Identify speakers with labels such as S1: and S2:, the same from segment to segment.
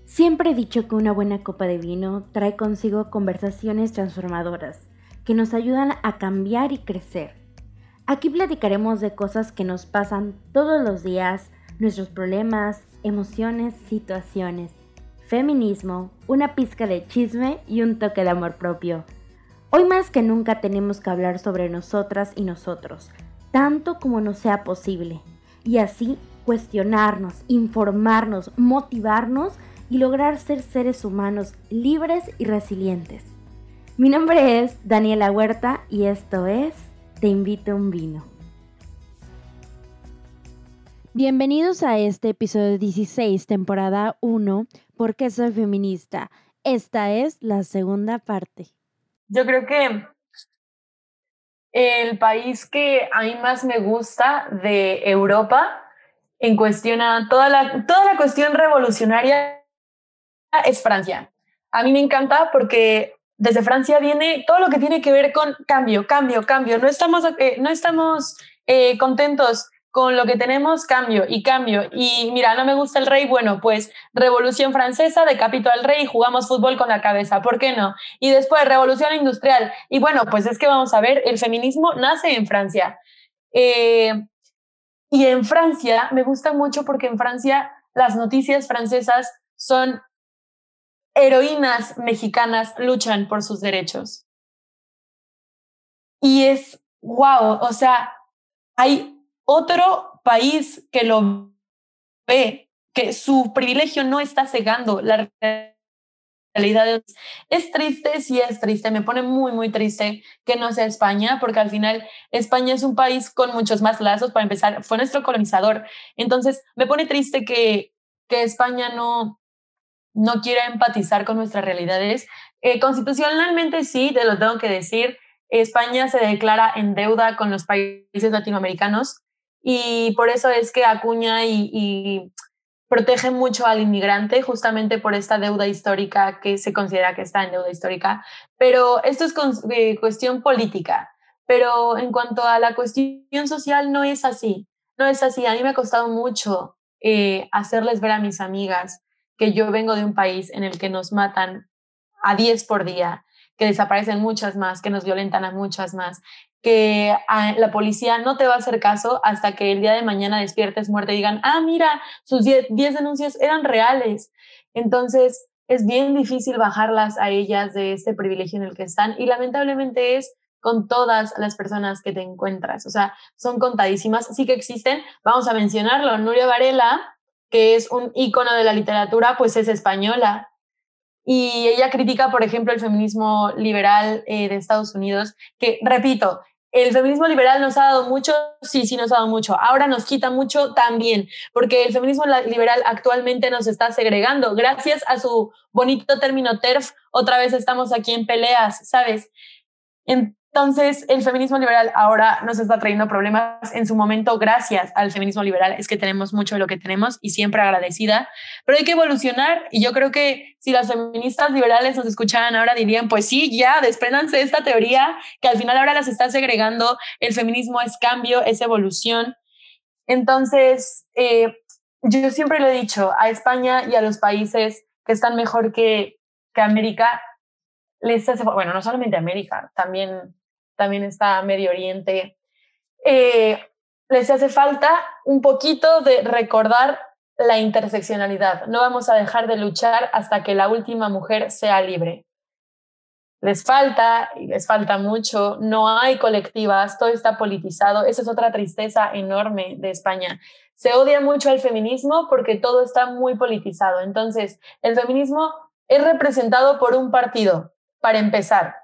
S1: Siempre he dicho que una buena copa de vino trae consigo conversaciones transformadoras que nos ayudan a cambiar y crecer. Aquí platicaremos de cosas que nos pasan todos los días, nuestros problemas, emociones, situaciones, feminismo, una pizca de chisme y un toque de amor propio. Hoy más que nunca tenemos que hablar sobre nosotras y nosotros, tanto como nos sea posible, y así cuestionarnos, informarnos, motivarnos y lograr ser seres humanos libres y resilientes. Mi nombre es Daniela Huerta y esto es Te invito a un vino. Bienvenidos a este episodio 16, temporada 1, ¿Por qué soy feminista? Esta es la segunda parte.
S2: Yo creo que el país que a mí más me gusta de Europa en cuestión a toda la cuestión revolucionaria es Francia. A mí me encanta porque desde Francia viene todo lo que tiene que ver con cambio. No estamos contentos con lo que tenemos, cambio. Y mira, no me gusta el rey, bueno, pues Revolución Francesa, decapito al rey y jugamos fútbol con la cabeza, ¿por qué no? Y después Revolución Industrial. Y bueno, pues es que vamos a ver, el feminismo nace en Francia. Y en Francia me gusta mucho porque en Francia las noticias francesas son heroínas mexicanas luchan por sus derechos. Y es wow, o sea, hay otro país que lo ve, que su privilegio no está cegando la realidad. Es triste, sí es triste, me pone muy, muy triste que no sea España, porque al final España es un país con muchos más lazos. Para empezar, fue nuestro colonizador. Entonces, me pone triste que España no quiera empatizar con nuestras realidades. Constitucionalmente sí, te lo tengo que decir, España se declara en deuda con los países latinoamericanos y por eso es que acuña y protege mucho al inmigrante justamente por esta deuda histórica que se considera que está en deuda histórica. Pero esto es cuestión política. Pero en cuanto a la cuestión social, no es así. No es así. A mí me ha costado mucho hacerles ver a mis amigas que yo vengo de un país en el que nos matan a 10 por día, que desaparecen muchas más, que nos violentan a muchas más, que la policía no te va a hacer caso hasta que el día de mañana despiertes muerta y digan, mira, sus 10 denuncias eran reales. Entonces, es bien difícil bajarlas a ellas de este privilegio en el que están y lamentablemente es con todas las personas que te encuentras. O sea, son contadísimas, sí que existen. Vamos a mencionarlo, Nuria Varela, que es un ícono de la literatura, pues es española. Y ella critica, por ejemplo, el feminismo liberal de Estados Unidos, que, repito, el feminismo liberal nos ha dado mucho, sí nos ha dado mucho. Ahora nos quita mucho también, porque el feminismo liberal actualmente nos está segregando. Gracias a su bonito término TERF, otra vez estamos aquí en peleas, ¿sabes? Entonces, el feminismo liberal ahora nos está trayendo problemas. En su momento, gracias al feminismo liberal, es que tenemos mucho de lo que tenemos y siempre agradecida, pero hay que evolucionar. Y yo creo que si las feministas liberales nos escucharan ahora, dirían, pues sí, ya, despréndanse de esta teoría que al final ahora las está segregando. El feminismo es cambio, es evolución. Entonces, yo siempre lo he dicho, a España y a los países que están mejor que América, les hace, bueno, no solamente América, también está Medio Oriente, les hace falta un poquito de recordar la interseccionalidad. No vamos a dejar de luchar hasta que la última mujer sea libre. Les falta mucho, no hay colectivas, todo está politizado. Esa es otra tristeza enorme de España. Se odia mucho al feminismo porque todo está muy politizado. Entonces, el feminismo es representado por un partido, para empezar.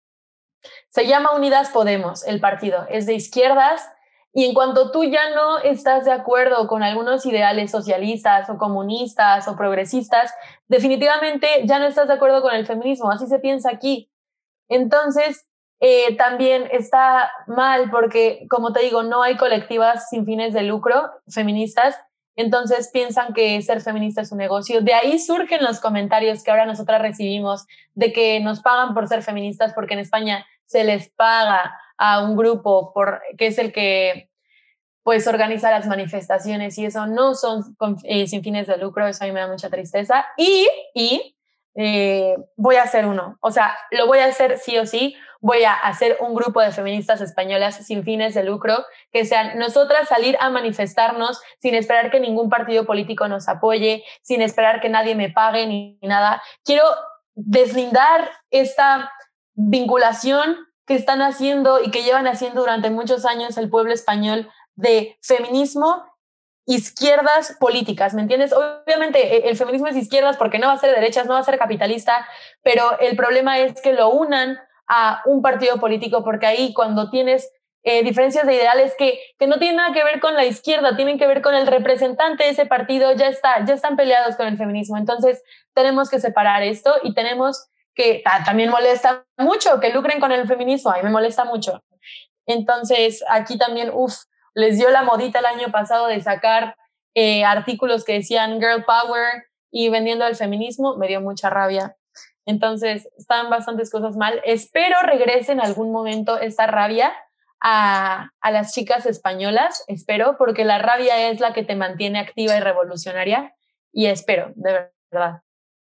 S2: Se llama Unidas Podemos, el partido. Es de izquierdas y en cuanto tú ya no estás de acuerdo con algunos ideales socialistas o comunistas o progresistas, definitivamente ya no estás de acuerdo con el feminismo. Así se piensa aquí. Entonces, también está mal porque, como te digo, no hay colectivas sin fines de lucro feministas. Entonces piensan que ser feminista es un negocio. De ahí surgen los comentarios que ahora nosotras recibimos de que nos pagan por ser feministas, porque en España se les paga a un grupo que es el que pues organiza las manifestaciones y eso no son sin fines de lucro, eso a mí me da mucha tristeza. Y voy a hacer uno, o sea, lo voy a hacer sí o sí, voy a hacer un grupo de feministas españolas sin fines de lucro, que sean nosotras salir a manifestarnos sin esperar que ningún partido político nos apoye, sin esperar que nadie me pague ni nada. Quiero deslindar esta vinculación que están haciendo y que llevan haciendo durante muchos años el pueblo español de feminismo, izquierdas políticas, ¿me entiendes? Obviamente el feminismo es izquierdas porque no va a ser de derechas, no va a ser capitalista, pero el problema es que lo unan a un partido político, porque ahí cuando tienes diferencias de ideales que no tienen nada que ver con la izquierda, tienen que ver con el representante de ese partido, ya están peleados con el feminismo. Entonces tenemos que separar esto y tenemos que, también molesta mucho que lucren con el feminismo, a mí me molesta mucho. Entonces aquí también, les dio la modita el año pasado de sacar artículos que decían girl power y vendiendo el feminismo, me dio mucha rabia. Entonces, están bastantes cosas mal. Espero regrese en algún momento esta rabia a las chicas españolas, espero, porque la rabia es la que te mantiene activa y revolucionaria, y espero, de verdad.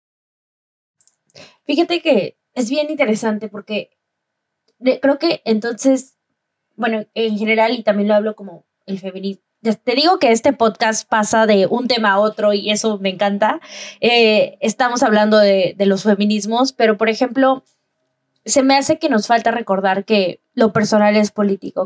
S1: Fíjate que es bien interesante porque creo que entonces, bueno, en general, y también lo hablo como el feminismo. Te digo que este podcast pasa de un tema a otro y eso me encanta. Estamos hablando de los feminismos, pero por ejemplo, se me hace que nos falta recordar que lo personal es político,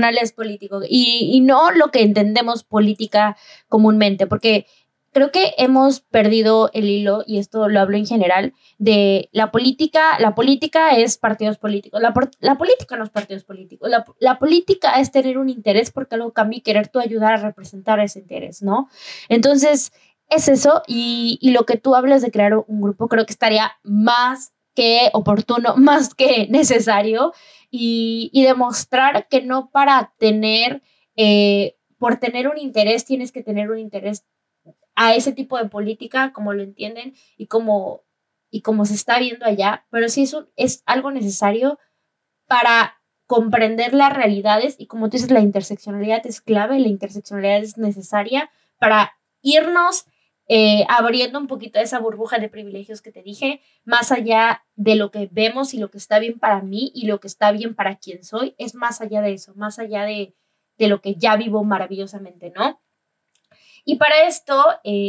S1: y no lo que entendemos política comúnmente, porque creo que hemos perdido el hilo, y esto lo hablo en general, de la política. La política es partidos políticos, la política no es partidos políticos, la política es tener un interés porque algo cambia y querer tú ayudar a representar ese interés, ¿no? Entonces, es eso, y lo que tú hablas de crear un grupo, creo que estaría más que oportuno, más que necesario, y demostrar que no para tener, por tener un interés, tienes que tener un interés a ese tipo de política, como lo entienden y como se está viendo allá, pero sí es algo necesario para comprender las realidades, y como tú dices, la interseccionalidad es clave, la interseccionalidad es necesaria para irnos abriendo un poquito esa burbuja de privilegios que te dije, más allá de lo que vemos y lo que está bien para mí y lo que está bien para quien soy, es más allá de eso, más allá de lo que ya vivo maravillosamente, ¿no? Y para esto,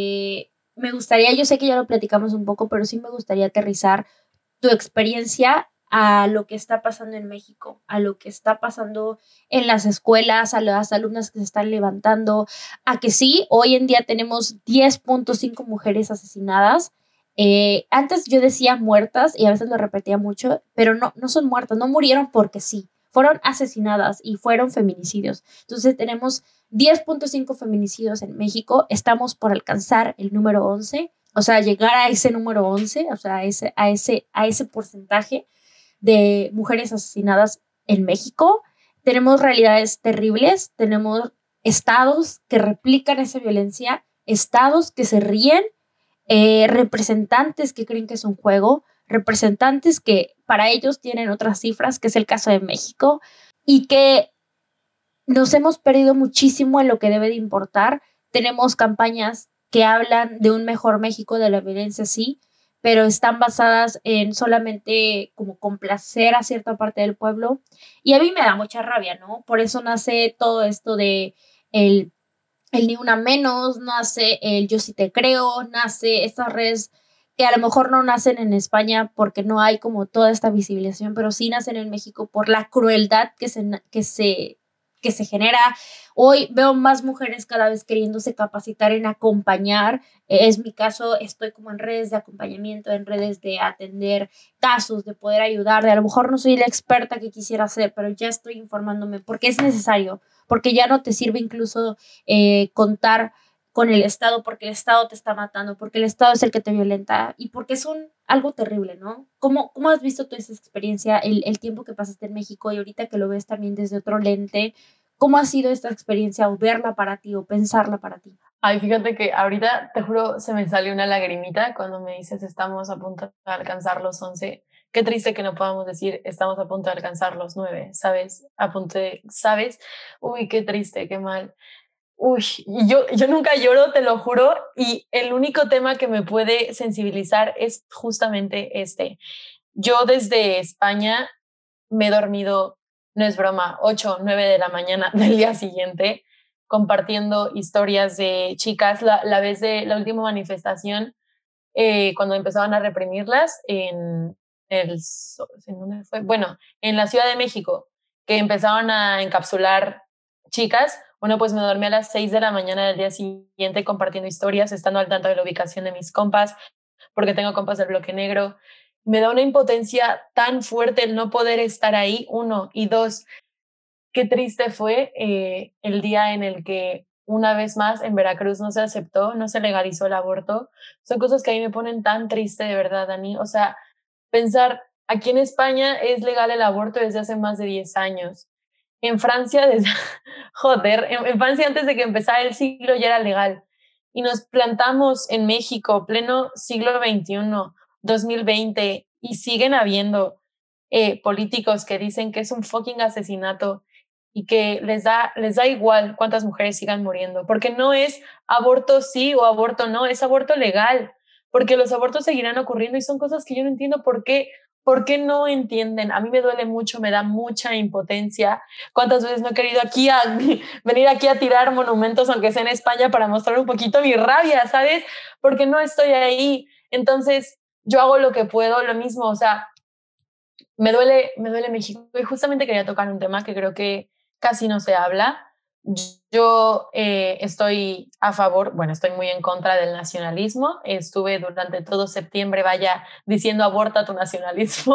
S1: me gustaría, yo sé que ya lo platicamos un poco, pero sí me gustaría aterrizar tu experiencia a lo que está pasando en México, a lo que está pasando en las escuelas, a las alumnas que se están levantando, a que sí, hoy en día tenemos 10.5 mujeres asesinadas. Antes yo decía muertas y a veces lo repetía mucho, pero no son muertas, no murieron porque sí, fueron asesinadas y fueron feminicidios. Entonces tenemos 10.5 feminicidios en México, estamos por alcanzar el número 11, o sea, llegar a ese número 11, o sea, a ese porcentaje de mujeres asesinadas en México. Tenemos realidades terribles, tenemos estados que replican esa violencia, estados que se ríen, representantes que creen que es un juego, representantes que para ellos tienen otras cifras, que es el caso de México, y que nos hemos perdido muchísimo en lo que debe de importar. Tenemos campañas que hablan de un mejor México, de la violencia, sí, pero están basadas en solamente como complacer a cierta parte del pueblo. Y a mí me da mucha rabia, ¿no? Por eso nace todo esto de el Ni Una Menos, nace el Yo Sí Te Creo, nace estas redes que a lo mejor no nacen en España porque no hay como toda esta visibilización, pero sí nacen en México por la crueldad que se genera. Hoy veo más mujeres cada vez queriéndose capacitar en acompañar. Es mi caso, estoy como en redes de acompañamiento, en redes de atender casos, de poder ayudar. De a lo mejor no soy la experta que quisiera ser, pero ya estoy informándome porque es necesario, porque ya no te sirve incluso contar con el Estado, porque el Estado te está matando, porque el Estado es el que te violenta y porque es algo terrible, ¿no? ¿Cómo has visto tú esa experiencia, el tiempo que pasaste en México y ahorita que lo ves también desde otro lente? ¿Cómo ha sido esta experiencia o verla para ti o pensarla para ti?
S2: Ay, fíjate que ahorita, te juro, se me salió una lagrimita cuando me dices estamos a punto de alcanzar los 11. qué triste que no podamos decir, estamos a punto de alcanzar los 9, ¿sabes? A punto de, ¿sabes? Uy, qué triste, qué mal. Uy, y yo nunca lloro, te lo juro, y el único tema que me puede sensibilizar es justamente este. Yo desde España me he dormido, no es broma, 8, 9 de la mañana del día siguiente, compartiendo historias de chicas. La vez de la última manifestación, cuando empezaban a reprimirlas ¿en dónde fue? Bueno, en la Ciudad de México, que empezaban a encapsular chicas. Bueno, pues me dormí a las 6 de la mañana del día siguiente compartiendo historias, estando al tanto de la ubicación de mis compas, porque tengo compas del bloque negro. Me da una impotencia tan fuerte el no poder estar ahí, uno, y dos, qué triste fue el día en el que una vez más en Veracruz no se aceptó, no se legalizó el aborto. Son cosas que a mí me ponen tan triste, de verdad, Dani. O sea, pensar, aquí en España es legal el aborto desde hace más de 10 años. En Francia, desde, joder, en Francia antes de que empezara el siglo ya era legal. Y nos plantamos en México, pleno siglo XXI, 2020, y siguen habiendo políticos que dicen que es un fucking asesinato y que les da igual cuántas mujeres sigan muriendo, porque no es aborto sí o aborto no, es aborto legal, porque los abortos seguirán ocurriendo y son cosas que yo no entiendo por qué no entienden. A mí me duele mucho, me da mucha impotencia. ¿Cuántas veces no he querido venir aquí a tirar monumentos, aunque sea en España, para mostrar un poquito mi rabia, ¿sabes? Porque no estoy ahí. Entonces, yo hago lo que puedo, lo mismo, o sea, me duele México y justamente quería tocar un tema que creo que casi no se habla. Yo estoy a favor, bueno, estoy muy en contra del nacionalismo. Estuve durante todo septiembre, vaya, diciendo aborta tu nacionalismo,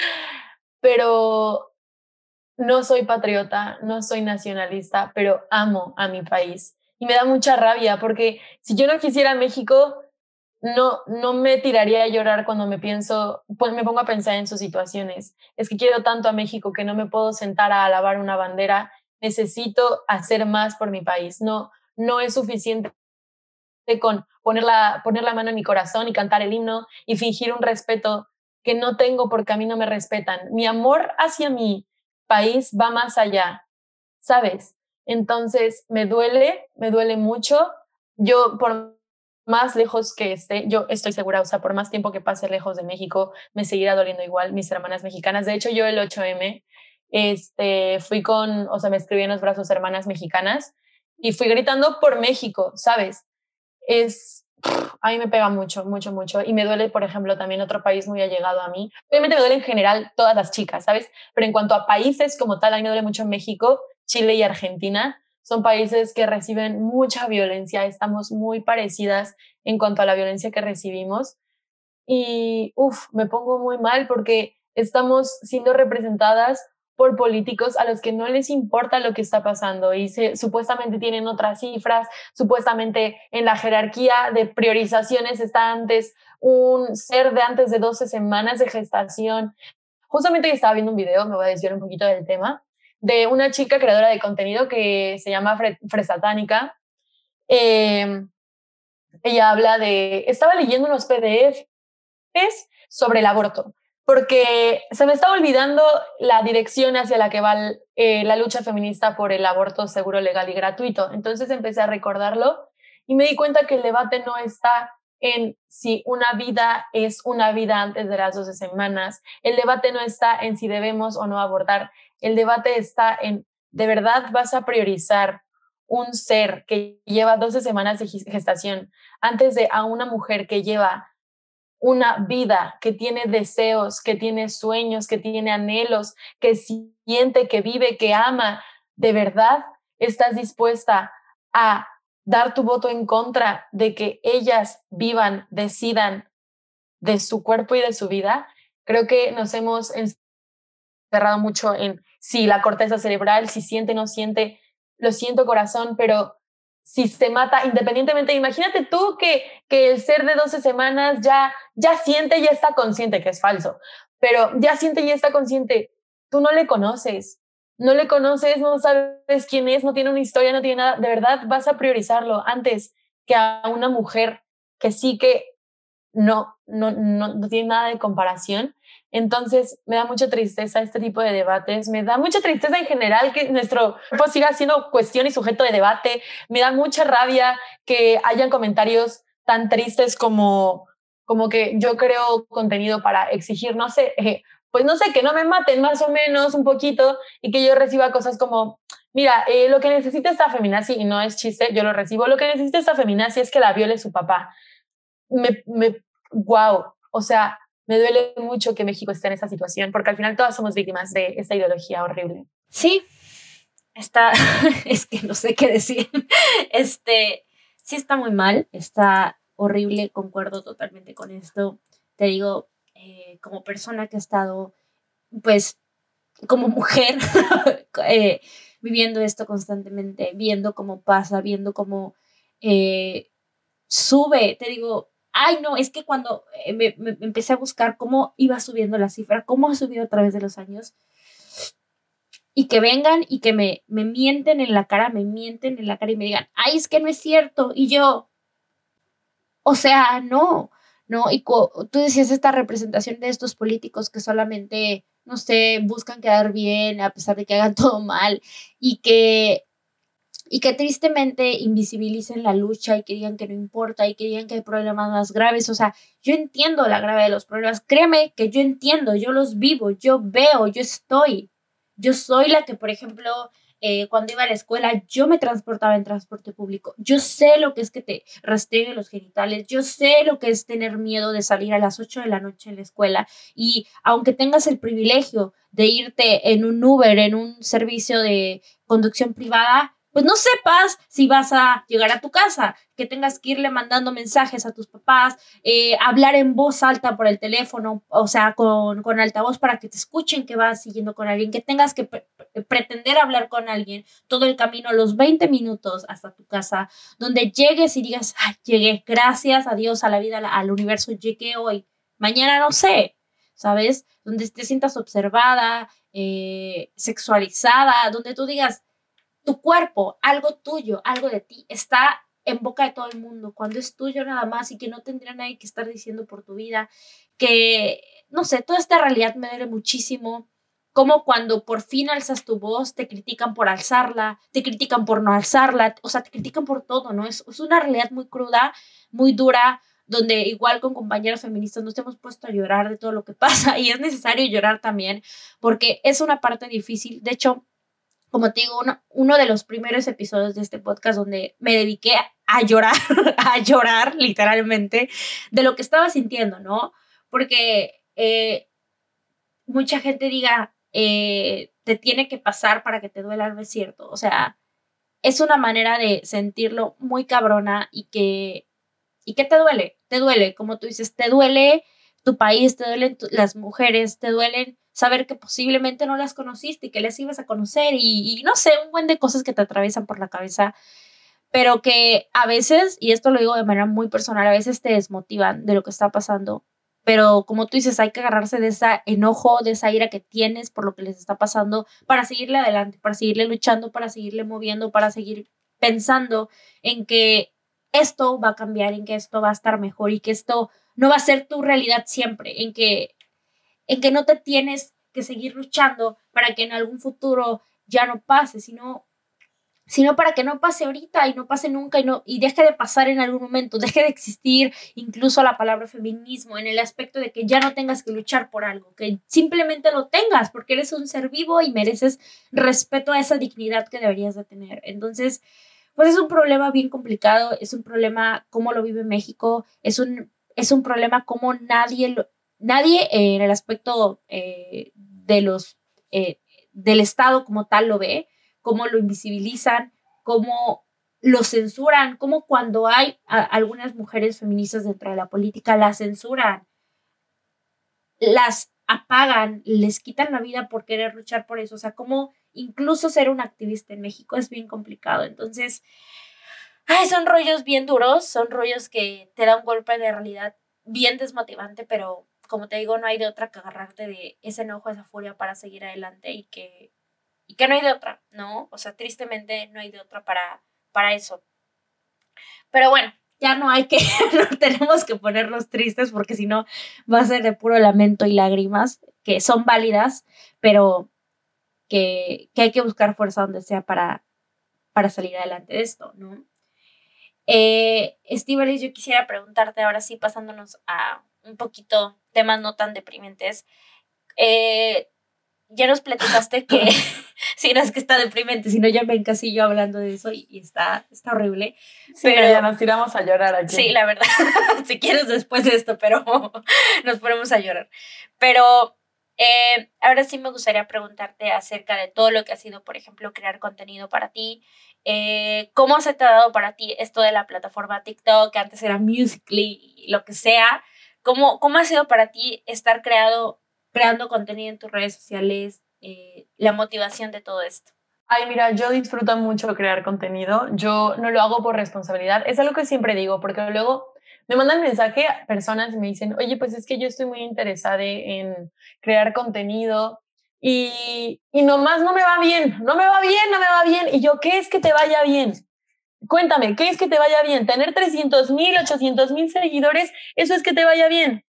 S2: pero no soy patriota, no soy nacionalista, pero amo a mi país. Y me da mucha rabia porque si yo no quisiera México, no me tiraría a llorar cuando me pienso, pues me pongo a pensar en sus situaciones. Es que quiero tanto a México que no me puedo sentar a alabar una bandera. Necesito hacer más por mi país. No es suficiente con poner la mano en mi corazón y cantar el himno y fingir un respeto que no tengo porque a mí no me respetan. Mi amor hacia mi país va más allá, ¿sabes? Entonces me duele mucho. Yo por más lejos que esté, yo estoy segura, o sea, por más tiempo que pase lejos de México, me seguirá doliendo igual mis hermanas mexicanas. De hecho, yo el 8M, fui o sea, me escribí en los brazos hermanas mexicanas y fui gritando por México, ¿sabes? A mí me pega mucho, mucho, mucho. Y me duele, por ejemplo, también otro país muy allegado a mí. Obviamente me duele en general todas las chicas, ¿sabes? Pero en cuanto a países como tal, a mí me duele mucho México, Chile y Argentina. Son países que reciben mucha violencia. Estamos muy parecidas en cuanto a la violencia que recibimos. Y, me pongo muy mal porque estamos siendo representadas por políticos a los que no les importa lo que está pasando y supuestamente tienen otras cifras, supuestamente en la jerarquía de priorizaciones está antes un ser de antes de 12 semanas de gestación. Justamente yo estaba viendo un video, me voy a desviar un poquito del tema, de una chica creadora de contenido que se llama Fresatánica. Ella habla estaba leyendo unos PDF sobre el aborto, porque se me estaba olvidando la dirección hacia la que va la lucha feminista por el aborto seguro, legal y gratuito. Entonces empecé a recordarlo y me di cuenta que el debate no está en si una vida es una vida antes de las 12 semanas. El debate no está en si debemos o no abortar. El debate está en, ¿de verdad vas a priorizar un ser que lleva 12 semanas de gestación antes de a una mujer que lleva una vida, que tiene deseos, que tiene sueños, que tiene anhelos, que siente, que vive, que ama? ¿De verdad estás dispuesta a dar tu voto en contra de que ellas vivan, decidan de su cuerpo y de su vida? Creo que nos hemos encerrado mucho en si la corteza cerebral, si siente, no siente. Lo siento, corazón, pero si se mata, independientemente, imagínate tú que el ser de 12 semanas ya siente, ya está consciente, que es falso, pero ya siente, ya está consciente. Tú no le conoces, no sabes quién es, no tiene una historia, no tiene nada. De verdad vas a priorizarlo antes que a una mujer que sí que no no tiene nada de comparación. Entonces me da mucha tristeza este tipo de debates, me da mucha tristeza en general que nuestro cuerpo siga siendo cuestión y sujeto de debate, me da mucha rabia que hayan comentarios tan tristes como que yo creo contenido para exigir, no sé, pues no sé, que no me maten más o menos un poquito y que yo reciba cosas como, mira, lo que necesita esta feminazi, y no es chiste, yo lo recibo, lo que necesita esta feminazi es que la viole su papá. Wow, o sea, me duele mucho que México esté en esa situación, porque al final todas somos víctimas de esta ideología horrible.
S1: Sí, es que no sé qué decir. Sí está muy mal, está horrible, concuerdo totalmente con esto. Te digo, como persona que ha estado, pues, como mujer, viviendo esto constantemente, viendo cómo pasa, viendo cómo sube, te digo, ay no, es que cuando me empecé a buscar cómo iba subiendo la cifra, cómo ha subido a través de los años, y que vengan y que me mienten en la cara, me mienten en la cara y me digan, ay, es que no es cierto, y yo, o sea, no, y tú decías esta representación de estos políticos que solamente, no sé, buscan quedar bien a pesar de que hagan todo mal y que tristemente invisibilicen la lucha y que digan que no importa y que digan que hay problemas más graves. O sea, yo entiendo la gravedad de los problemas. Créeme que yo entiendo, yo los vivo, yo veo, yo estoy. Yo soy la que, por ejemplo, cuando iba a la escuela, yo me transportaba en transporte público. Yo sé lo que es que te rastreguen los genitales. Yo sé lo que es tener miedo de salir a las 8 de la noche en la escuela. Y aunque tengas el privilegio de irte en un Uber, en un servicio de conducción privada, pues no sepas si vas a llegar a tu casa, que tengas que irle mandando mensajes a tus papás, hablar en voz alta por el teléfono, o sea, con altavoz para que te escuchen que vas siguiendo con alguien, que tengas que pretender hablar con alguien todo el camino, los 20 minutos hasta tu casa, donde llegues y digas, ay, llegué, gracias a Dios, a la vida, al universo, llegué hoy, mañana no sé, ¿sabes? Donde te sientas observada, sexualizada, donde tú digas, tu cuerpo, algo tuyo, algo de ti, está en boca de todo el mundo, cuando es tuyo nada más y que no tendría nadie que estar diciendo por tu vida, que, no sé, toda esta realidad me duele muchísimo, como cuando por fin alzas tu voz, te critican por alzarla, te critican por no alzarla, o sea, te critican por todo, ¿no? Es una realidad muy cruda, muy dura, donde igual con compañeros feministas nos hemos puesto a llorar de todo lo que pasa y es necesario llorar también, porque es una parte difícil, de hecho, como te digo, uno de los primeros episodios de este podcast donde me dediqué a llorar, a llorar literalmente de lo que estaba sintiendo, ¿no? Porque mucha gente diga, te tiene que pasar para que te duela, no es cierto. O sea, es una manera de sentirlo muy cabrona y que te duele, como tú dices, te duele tu país, te duelen las mujeres, te duelen saber que posiblemente no las conociste y que las ibas a conocer y no sé, un buen de cosas que te atraviesan por la cabeza, pero que a veces, y esto lo digo de manera muy personal, a veces te desmotivan de lo que está pasando, pero como tú dices, hay que agarrarse de ese enojo, de esa ira que tienes por lo que les está pasando para seguirle adelante, para seguirle luchando, para seguirle moviendo, para seguir pensando en que esto va a cambiar, en que esto va a estar mejor y que esto no va a ser tu realidad siempre, en que no te tienes que seguir luchando para que en algún futuro ya no pase, sino para que no pase ahorita y no pase nunca y deje de pasar en algún momento, deje de existir incluso la palabra feminismo en el aspecto de que ya no tengas que luchar por algo, que simplemente lo tengas porque eres un ser vivo y mereces respeto a esa dignidad que deberías de tener. Entonces, pues es un problema bien complicado, es un problema cómo lo vive México, es un problema como nadie en el aspecto del Estado como tal lo ve, cómo lo invisibilizan, cómo lo censuran, cómo cuando hay algunas mujeres feministas dentro de la política las censuran, las apagan, les quitan la vida por querer luchar por eso. O sea, como incluso ser un activista en México es bien complicado. Entonces, ay, son rollos bien duros, son rollos que te dan un golpe de realidad bien desmotivante, pero como te digo, no hay de otra que agarrarte de ese enojo, esa furia para seguir adelante y que no hay de otra, ¿no? O sea, tristemente no hay de otra para eso. Pero bueno, ya no hay que, no tenemos que ponernos tristes porque si no va a ser de puro lamento y lágrimas, que son válidas, pero que hay que buscar fuerza donde sea para salir adelante de esto, ¿no? Estíbaliz, yo quisiera preguntarte ahora sí, pasándonos a un poquito temas no tan deprimentes. Ya nos platicaste que, sí, no es que está deprimente, sino ya me encasillo hablando de eso y está horrible.
S2: Sí, pero ya nos tiramos a llorar aquí.
S1: Sí, la verdad, si quieres después de esto, pero nos ponemos a llorar. Pero ahora sí me gustaría preguntarte acerca de todo lo que ha sido, por ejemplo, crear contenido para ti. ¿Cómo se te ha dado para ti esto de la plataforma TikTok, que antes era Musical.ly y lo que sea? ¿Cómo ha sido para ti estar creando contenido en tus redes sociales, la motivación de todo esto?
S2: Ay, mira, yo disfruto mucho crear contenido. Yo no lo hago por responsabilidad. Es algo que siempre digo, porque luego me mandan mensaje a personas y me dicen, oye, pues es que yo estoy muy interesada en crear contenido y nomás no me va bien, no me va bien, no me va bien. Y yo, ¿qué es que te vaya bien? Cuéntame, ¿qué es que te vaya bien? Tener 300,000, 800,000 seguidores, eso es que te vaya bien.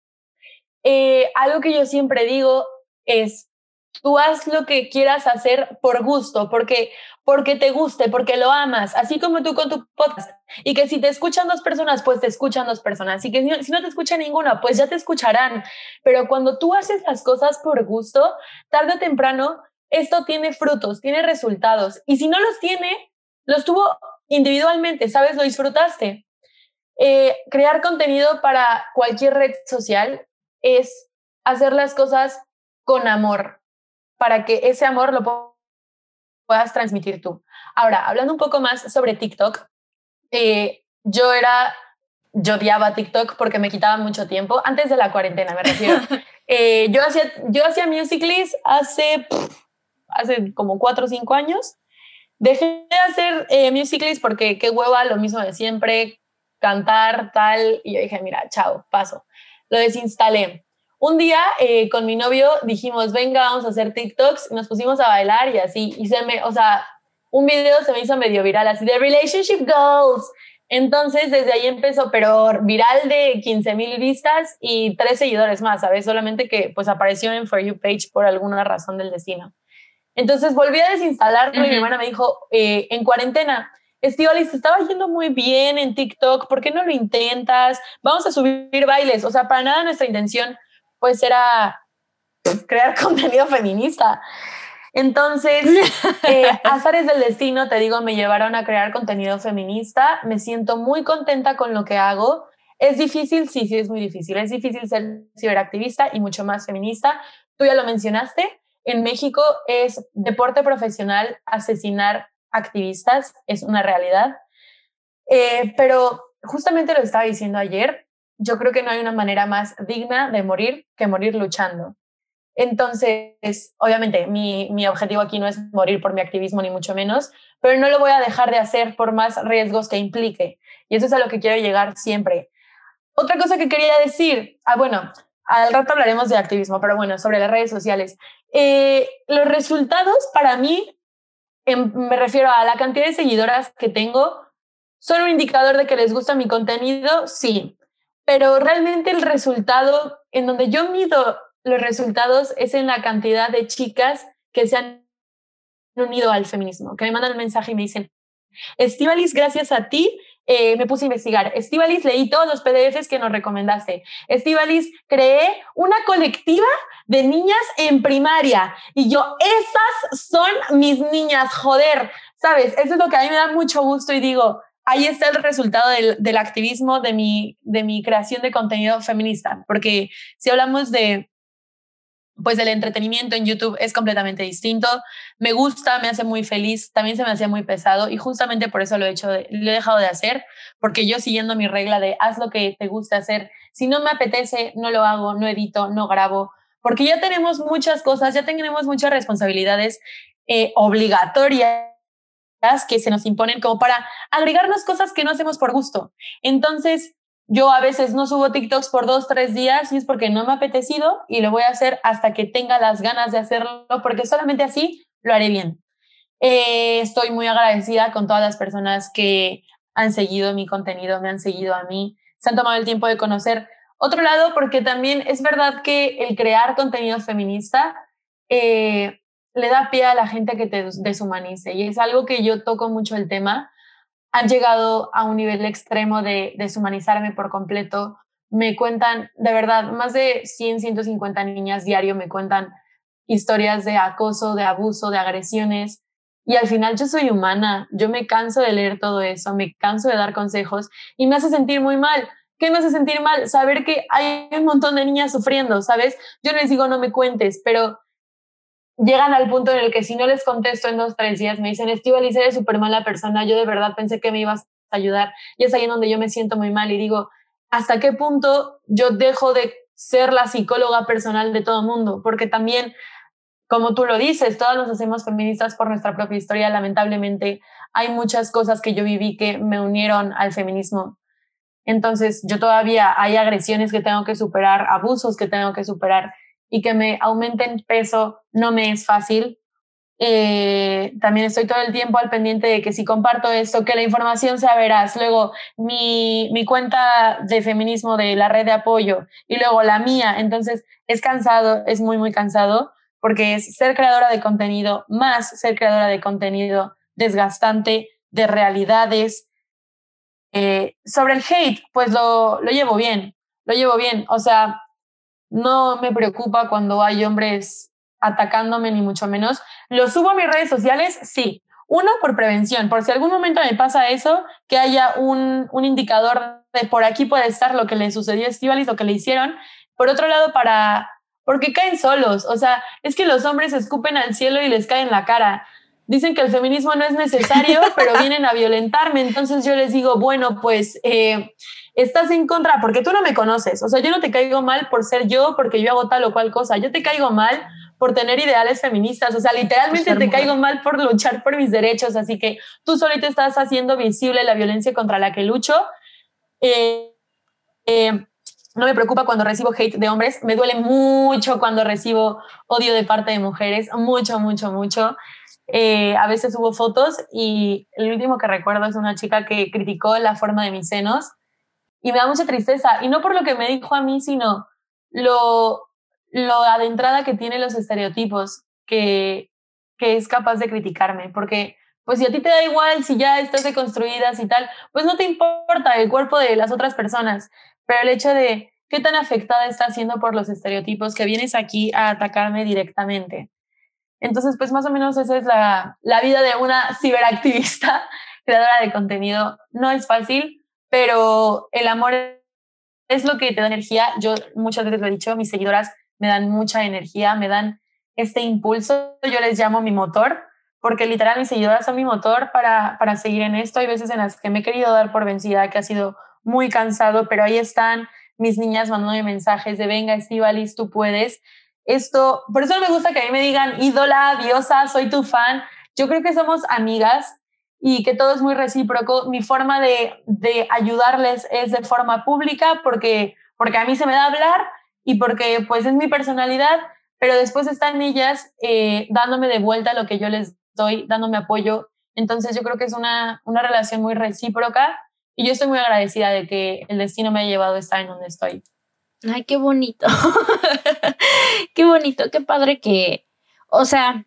S2: Algo que yo siempre digo es, tú haz lo que quieras hacer por gusto, porque te guste, porque lo amas, así como tú con tu podcast. Y que si te escuchan 2 personas, pues te escuchan 2 personas. Y que si no te escucha ninguna, pues ya te escucharán. Pero cuando tú haces las cosas por gusto, tarde o temprano, esto tiene frutos, tiene resultados. Y si no los tiene, los tuvo individualmente, ¿sabes? Lo disfrutaste. Crear contenido para cualquier red social es hacer las cosas con amor, para que ese amor lo puedas transmitir tú. Ahora, hablando un poco más sobre TikTok, yo odiaba TikTok porque me quitaba mucho tiempo, antes de la cuarentena me refiero. Yo hacía Musical.ly hace como 4 o 5 años. Dejé de hacer Musical.ly porque qué hueva, lo mismo de siempre, cantar, tal, y yo dije, mira, chao, paso. Lo desinstalé. Un día con mi novio dijimos, venga, vamos a hacer TikToks, y nos pusimos a bailar y así, y un video se me hizo medio viral, así de Relationship Goals. Entonces, desde ahí empezó, pero viral de 15,000 vistas y 3 seguidores más, ¿sabes? Solamente que pues apareció en For You page por alguna razón del destino. Entonces volví a desinstalarlo y mi hermana me dijo, en cuarentena, Estíbaliz, te estaba yendo muy bien en TikTok, ¿por qué no lo intentas? Vamos a subir bailes. O sea, para nada nuestra intención pues era crear contenido feminista. Entonces, azares del destino, te digo, me llevaron a crear contenido feminista. Me siento muy contenta con lo que hago. ¿Es difícil? Sí, es muy difícil. Es difícil ser ciberactivista y mucho más feminista. Tú ya lo mencionaste. En México es deporte profesional asesinar activistas, es una realidad. Pero justamente lo estaba diciendo ayer, yo creo que no hay una manera más digna de morir que morir luchando. Entonces, obviamente, mi objetivo aquí no es morir por mi activismo, ni mucho menos, pero no lo voy a dejar de hacer por más riesgos que implique. Y eso es a lo que quiero llegar siempre. Otra cosa que quería decir, bueno, al rato hablaremos de activismo, pero bueno, sobre las redes sociales. Los resultados para mí, me refiero a la cantidad de seguidoras que tengo, ¿son un indicador de que les gusta mi contenido? Sí, pero realmente el resultado, en donde yo mido los resultados, es en la cantidad de chicas que se han unido al feminismo, que me mandan un mensaje y me dicen, Estíbaliz, gracias a ti me puse a investigar. Estíbaliz, leí todos los PDFs que nos recomendaste. Estíbaliz, creé una colectiva de niñas en primaria y yo, esas son mis niñas, joder, ¿sabes? Eso es lo que a mí me da mucho gusto y digo, ahí está el resultado del activismo, de mi creación de contenido feminista, porque si hablamos pues del entretenimiento en YouTube es completamente distinto. Me gusta, me hace muy feliz, también se me hacía muy pesado y justamente por eso lo he dejado de hacer, porque yo siguiendo mi regla de haz lo que te gusta hacer, si no me apetece, no lo hago, no edito, no grabo, porque ya tenemos muchas cosas, ya tenemos muchas responsabilidades obligatorias que se nos imponen como para agregarnos cosas que no hacemos por gusto. Entonces, yo a veces no subo TikToks por 2, 3 días y es porque no me ha apetecido y lo voy a hacer hasta que tenga las ganas de hacerlo, porque solamente así lo haré bien. Estoy muy agradecida con todas las personas que han seguido mi contenido, me han seguido a mí, se han tomado el tiempo de conocer otro lado, porque también es verdad que el crear contenido feminista le da pie a la gente que te deshumanice, y es algo que yo toco mucho el tema. Han llegado a un nivel extremo de deshumanizarme por completo. Me cuentan, de verdad, más de 150 niñas diario me cuentan historias de acoso, de abuso, de agresiones. Y al final yo soy humana, yo me canso de leer todo eso, me canso de dar consejos y me hace sentir muy mal. ¿Qué me hace sentir mal? Saber que hay un montón de niñas sufriendo, ¿sabes? Yo les digo no me cuentes, pero llegan al punto en el que si no les contesto en 2, 3 días me dicen, Estíbaliz, eres súper mala persona, yo de verdad pensé que me ibas a ayudar. Y es ahí en donde yo me siento muy mal y digo, ¿hasta qué punto yo dejo de ser la psicóloga personal de todo el mundo? Porque también, como tú lo dices, todas nos hacemos feministas por nuestra propia historia. Lamentablemente hay muchas cosas que yo viví que me unieron al feminismo. Entonces yo todavía hay agresiones que tengo que superar, abusos que tengo que superar, y que me aumenten peso no me es fácil. También estoy todo el tiempo al pendiente de que si comparto esto, que la información sea veraz. Luego mi cuenta de feminismo de la red de apoyo y luego la mía. Entonces es cansado, es muy, muy cansado, porque es ser creadora de contenido más ser creadora de contenido desgastante, de realidades. Sobre el hate, pues lo llevo bien, lo llevo bien. O sea, no me preocupa cuando hay hombres atacándome, ni mucho menos. Lo subo a mis redes sociales, sí. Uno, por prevención, por si algún momento me pasa eso, que haya un indicador de por aquí puede estar lo que le sucedió a Estíbaliz, lo que le hicieron. Por otro lado, porque caen solos. O sea, es que los hombres escupen al cielo y les cae en la cara. Dicen que el feminismo no es necesario, pero vienen a violentarme. Entonces yo les digo, bueno, pues estás en contra porque tú no me conoces. O sea, yo no te caigo mal por ser yo, porque yo hago tal o cual cosa. Yo te caigo mal por tener ideales feministas. O sea, literalmente te caigo mal por luchar por mis derechos. Así que tú solito estás haciendo visible la violencia contra la que lucho. No me preocupa cuando recibo hate de hombres. Me duele mucho cuando recibo odio de parte de mujeres. Mucho, mucho, mucho. A veces subo fotos y el último que recuerdo es una chica que criticó la forma de mis senos y me da mucha tristeza. Y no por lo que me dijo a mí, sino lo adentrada que tiene los estereotipos que es capaz de criticarme. Porque pues si a ti te da igual, si ya estás deconstruida y tal, pues no te importa el cuerpo de las otras personas. Pero el hecho de qué tan afectada estás siendo por los estereotipos, que vienes aquí a atacarme directamente. Entonces, pues más o menos esa es la vida de una ciberactivista, creadora de contenido. No es fácil, pero el amor es lo que te da energía. Yo muchas veces lo he dicho, mis seguidoras me dan mucha energía, me dan este impulso. Yo les llamo mi motor, porque literal mis seguidoras son mi motor para seguir en esto. Hay veces en las que me he querido dar por vencida, que ha sido muy cansado, pero ahí están mis niñas mandándome mensajes de venga, Estíbaliz, tú puedes. Esto, por eso no me gusta que a mí me digan ídola, diosa, soy tu fan. Yo creo que somos amigas y que todo es muy recíproco. Mi forma de ayudarles es de forma pública porque a mí se me da hablar y porque pues es mi personalidad, pero después están ellas dándome de vuelta lo que yo les doy, dándome apoyo. Entonces yo creo que es una relación muy recíproca y yo estoy muy agradecida de que el destino me haya llevado a estar en donde estoy.
S1: Ay, qué bonito. Qué bonito, qué padre que, o sea,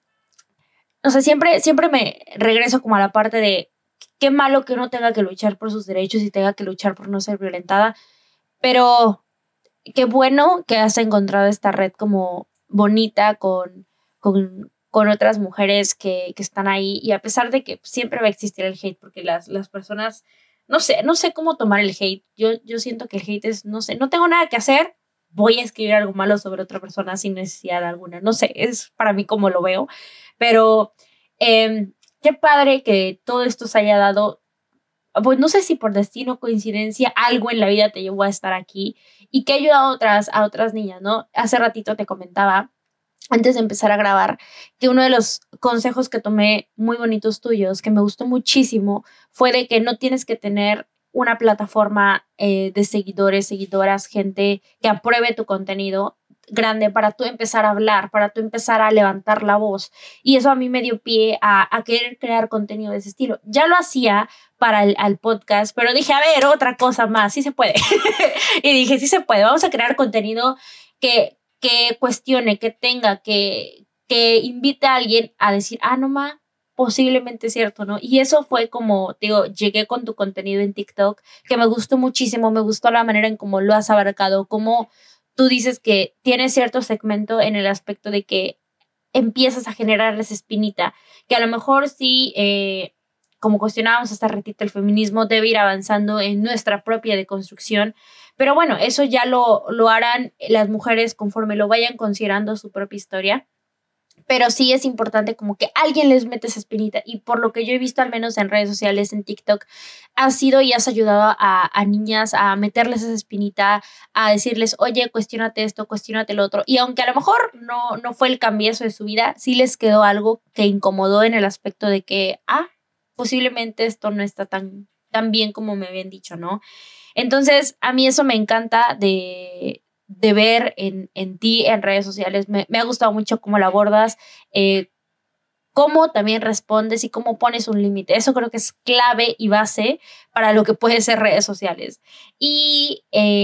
S1: siempre me regreso como a la parte de qué malo que uno tenga que luchar por sus derechos y tenga que luchar por no ser violentada, pero qué bueno que has encontrado esta red como bonita con otras mujeres que están ahí, y a pesar de que siempre va a existir el hate, porque las personas, no sé cómo tomar el hate. Yo siento que el hate es, no sé, no tengo nada que hacer, voy a escribir algo malo sobre otra persona sin necesidad alguna. No sé, es para mí como lo veo, pero qué padre que todo esto se haya dado. Pues no sé si por destino, coincidencia, algo en la vida te llevó a estar aquí y que ha ayudado a otras niñas, ¿no? Hace ratito te comentaba, antes de empezar a grabar, que uno de los consejos que tomé muy bonitos tuyos, que me gustó muchísimo, fue de que no tienes que tener una plataforma de seguidores, seguidoras, gente que apruebe tu contenido.
S3: grande para tú empezar a hablar, para tú empezar a levantar la voz. Y eso a mí me dio pie a querer crear contenido de ese estilo. Ya lo hacía para el podcast, pero dije, a ver, otra cosa más, sí se puede. Y dije, sí se puede, vamos a crear contenido que cuestione, que tenga, que invite a alguien a decir, no ma, posiblemente es cierto, ¿no? Y eso fue como, digo, llegué con tu contenido en TikTok, que me gustó muchísimo, me gustó la manera en cómo lo has abarcado, cómo tú dices que tienes cierto segmento en el aspecto de que empiezas a generar esa espinita, que a lo mejor sí, como cuestionábamos hasta ratito, el feminismo debe ir avanzando en nuestra propia deconstrucción, pero bueno, eso ya lo harán las mujeres conforme lo vayan considerando su propia historia. Pero sí es importante como que alguien les mete esa espinita, y por lo que yo he visto al menos en redes sociales, en TikTok, has sido y has ayudado a niñas a meterles esa espinita, a decirles, oye, cuestiónate esto, cuestiónate lo otro, y aunque a lo mejor no fue el cambiazo de su vida, sí les quedó algo que incomodó en el aspecto de que, posiblemente esto no está tan bien como me habían dicho, ¿no? Entonces, a mí eso me encanta de ver en ti, en redes sociales. Me ha gustado mucho cómo lo abordas, cómo también respondes y cómo pones un límite. Eso creo que es clave y base para lo que puede ser redes sociales. Y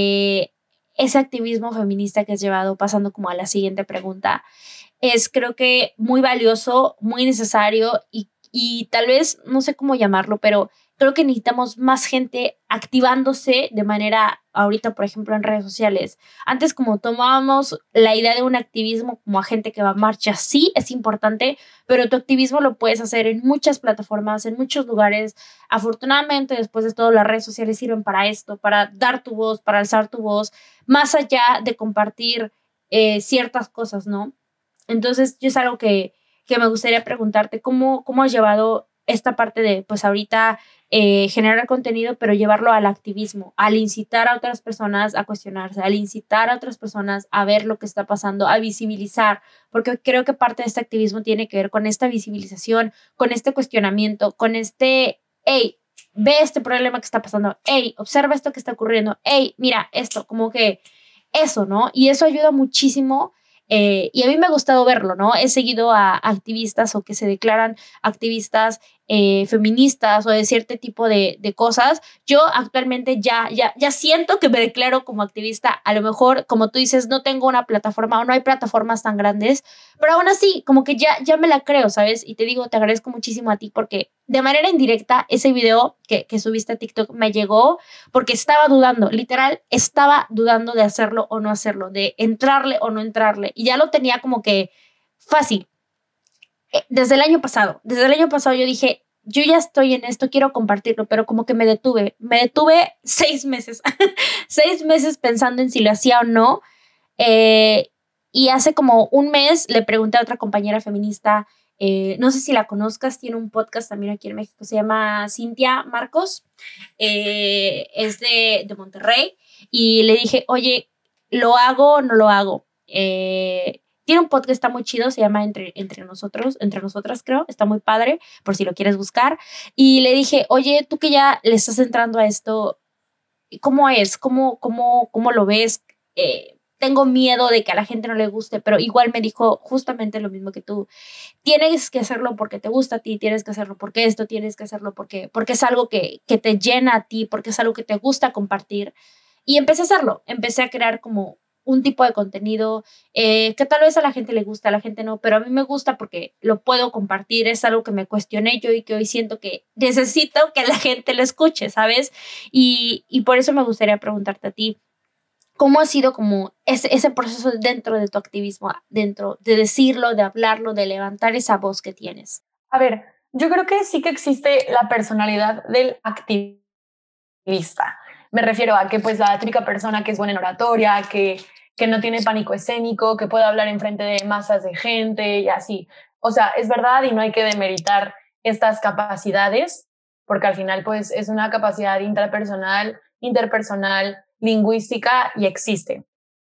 S3: ese activismo feminista que has llevado, pasando como a la siguiente pregunta, es creo que muy valioso, muy necesario y tal vez, no sé cómo llamarlo, pero creo que necesitamos más gente activándose de manera, ahorita, por ejemplo, en redes sociales. Antes, como tomábamos la idea de un activismo como a gente que va a marcha, sí, es importante, pero tu activismo lo puedes hacer en muchas plataformas, en muchos lugares. Afortunadamente, después de todo, las redes sociales sirven para esto, para dar tu voz, para alzar tu voz, más allá de compartir ciertas cosas, ¿no? Entonces, yo es algo que me gustaría preguntarte, ¿cómo has llevado esta parte de, pues ahorita, generar contenido, pero llevarlo al activismo, al incitar a otras personas a cuestionarse, al incitar a otras personas a ver lo que está pasando, a visibilizar, porque creo que parte de este activismo tiene que ver con esta visibilización, con este cuestionamiento, con hey, ve este problema que está pasando, hey, observa esto que está ocurriendo, hey, mira esto, como que eso, ¿no? Y eso ayuda muchísimo. Y a mí me ha gustado verlo, ¿no? He seguido a activistas o que se declaran activistas feministas o de cierto tipo de cosas. Yo actualmente ya siento que me declaro como activista. A lo mejor, como tú dices, no tengo una plataforma o no hay plataformas tan grandes, pero aún así, como que ya me la creo, ¿sabes? Y te digo, te agradezco muchísimo a ti porque de manera indirecta ese video que subiste a TikTok me llegó porque estaba dudando, literal, estaba dudando de hacerlo o no hacerlo, de entrarle o no entrarle. Y ya lo tenía como que fácil. Desde el año pasado yo dije, yo ya estoy en esto, quiero compartirlo, pero como que me detuve 6 meses, 6 meses pensando en si lo hacía o no. Y hace como un mes le pregunté a otra compañera feminista, no sé si la conozcas, tiene un podcast también aquí en México, se llama Cintia Marcos, es de Monterrey, y le dije, oye, ¿lo hago o no lo hago? Tiene un podcast, está muy chido, se llama Entre Nosotras, creo, está muy padre, por si lo quieres buscar. Y le dije, oye, tú que ya le estás entrando a esto, ¿cómo es? ¿Cómo lo ves? Tengo miedo de que a la gente no le guste, pero igual me dijo justamente lo mismo que tú. Tienes que hacerlo porque te gusta a ti, tienes que hacerlo porque esto, tienes que hacerlo porque es algo que te llena a ti, porque es algo que te gusta compartir. Y empecé a hacerlo, empecé a crear como un tipo de contenido que tal vez a la gente le gusta, a la gente no, pero a mí me gusta porque lo puedo compartir, es algo que me cuestioné yo y que hoy siento que necesito que la gente lo escuche, ¿sabes? Y por eso me gustaría preguntarte a ti, ¿cómo ha sido como ese proceso dentro de tu activismo, dentro de decirlo, de hablarlo, de levantar esa voz que tienes?
S2: A ver, yo creo que sí que existe la personalidad del activista. Me refiero a que pues la típica persona que es buena en oratoria, que no tiene pánico escénico, que puede hablar en frente de masas de gente y así. O sea, es verdad y no hay que demeritar estas capacidades, porque al final pues es una capacidad intrapersonal, interpersonal, lingüística y existe.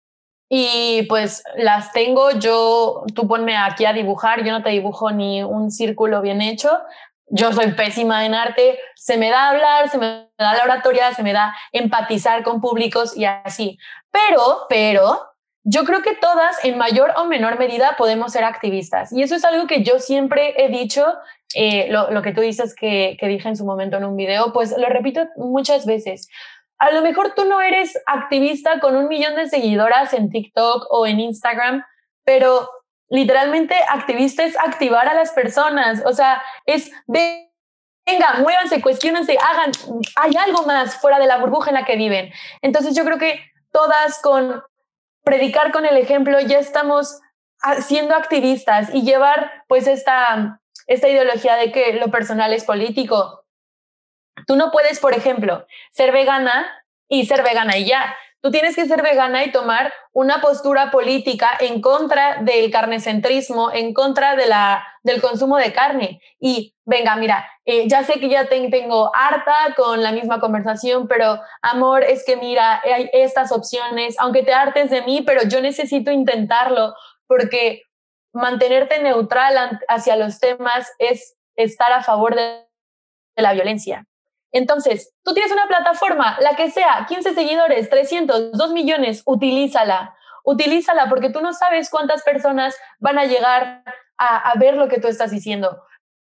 S2: Y pues las tengo yo, tú ponme aquí a dibujar, yo no te dibujo ni un círculo bien hecho, yo soy pésima en arte, se me da hablar, se me da la oratoria, se me da empatizar con públicos y así. Pero yo creo que todas en mayor o menor medida podemos ser activistas y eso es algo que yo siempre he dicho, lo que tú dices que dije en su momento en un video, pues lo repito muchas veces. A lo mejor tú no eres activista con 1 millón de seguidoras en TikTok o en Instagram, pero literalmente activista es activar a las personas, o sea, es venga, muévanse, cuestionense, hagan, hay algo más fuera de la burbuja en la que viven. Entonces yo creo que todas con predicar con el ejemplo ya estamos siendo activistas y llevar pues esta ideología de que lo personal es político. Tú no puedes, por ejemplo, ser vegana y ya. Tú tienes que ser vegana y tomar una postura política en contra del carnecentrismo, en contra del consumo de carne. Y venga, mira, ya sé que ya tengo harta con la misma conversación, pero amor, es que mira, hay estas opciones, aunque te hartes de mí, pero yo necesito intentarlo, porque mantenerte neutral hacia los temas es estar a favor de la violencia. Entonces, tú tienes una plataforma, la que sea, 15 seguidores, 300, 2 millones, utilízala porque tú no sabes cuántas personas van a llegar a ver lo que tú estás diciendo.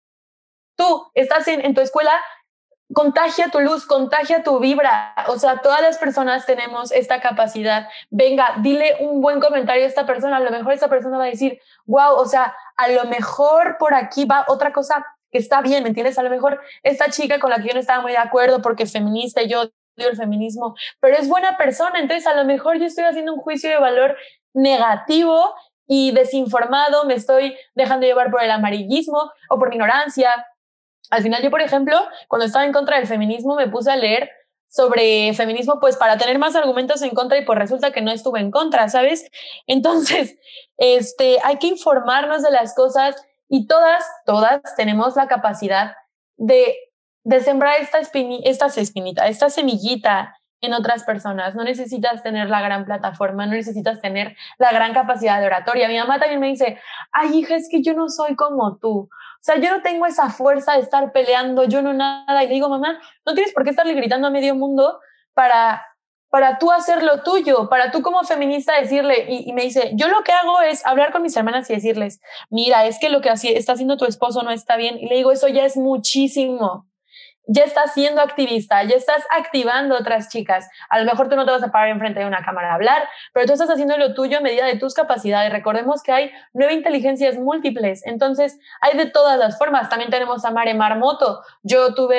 S2: Tú estás en tu escuela, contagia tu luz, contagia tu vibra, o sea, todas las personas tenemos esta capacidad. Venga, dile un buen comentario a esta persona, a lo mejor esa persona va a decir, wow, o sea, a lo mejor por aquí va otra cosa que está bien, ¿me entiendes? A lo mejor esta chica con la que yo no estaba muy de acuerdo porque es feminista y yo odio el feminismo, pero es buena persona, entonces a lo mejor yo estoy haciendo un juicio de valor negativo y desinformado, me estoy dejando llevar por el amarillismo o por mi ignorancia. Al final yo, por ejemplo, cuando estaba en contra del feminismo me puse a leer sobre feminismo pues para tener más argumentos en contra y pues resulta que no estuve en contra, ¿sabes? Entonces, hay que informarnos de las cosas y todas tenemos la capacidad de sembrar esta semillita en otras personas. No necesitas tener la gran plataforma, no necesitas tener la gran capacidad de oratoria. Mi mamá también me dice, ay, hija, es que yo no soy como tú. O sea, yo no tengo esa fuerza de estar peleando, yo no nada. Y le digo, mamá, no tienes por qué estarle gritando a medio mundo para tú hacer lo tuyo, para tú como feminista decirle, y me dice, yo lo que hago es hablar con mis hermanas y decirles, mira, es que lo que está haciendo tu esposo no está bien. Y le digo, eso ya es muchísimo. Ya estás siendo activista, ya estás activando a otras chicas. A lo mejor tú no te vas a parar enfrente de una cámara a hablar, pero tú estás haciendo lo tuyo a medida de tus capacidades. Recordemos que hay 9 inteligencias múltiples, entonces hay de todas las formas. También tenemos a Mare Marmoto. Yo tuve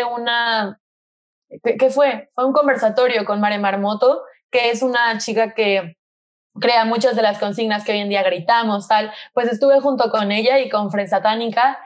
S2: ¿qué fue? Fue un conversatorio con Mare Marmoto, que es una chica que crea muchas de las consignas que hoy en día gritamos, tal. Pues estuve junto con ella y con Fred Satánica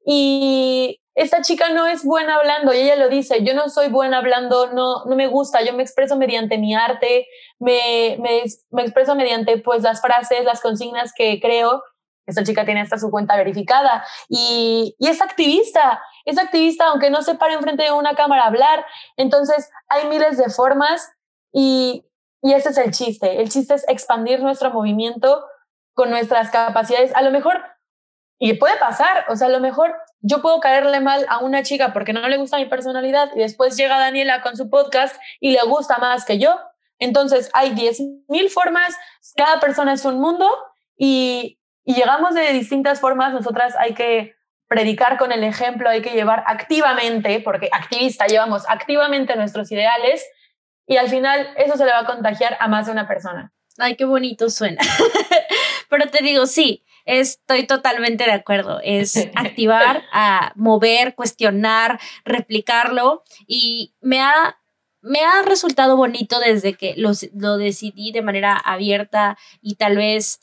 S2: y esta chica no es buena hablando y ella lo dice, yo no soy buena hablando, no me gusta, yo me expreso mediante mi arte, me expreso mediante pues las frases, las consignas que creo. Esta chica tiene hasta su cuenta verificada y es activista aunque no se pare enfrente de una cámara a hablar. Entonces hay miles de formas y ese es el chiste es expandir nuestro movimiento con nuestras capacidades. A lo mejor, y puede pasar, o sea, a lo mejor yo puedo caerle mal a una chica porque no le gusta mi personalidad y después llega Daniela con su podcast y le gusta más que yo. Entonces hay 10,000 formas, cada persona es un mundo y llegamos de distintas formas. Nosotras hay que predicar con el ejemplo, hay que llevar activamente, porque activista llevamos activamente nuestros ideales y al final eso se le va a contagiar a más de una persona.
S3: Ay, qué bonito suena. Pero te digo, sí, estoy totalmente de acuerdo. Es activar, a mover, cuestionar, replicarlo y me ha resultado bonito desde que lo decidí de manera abierta y tal vez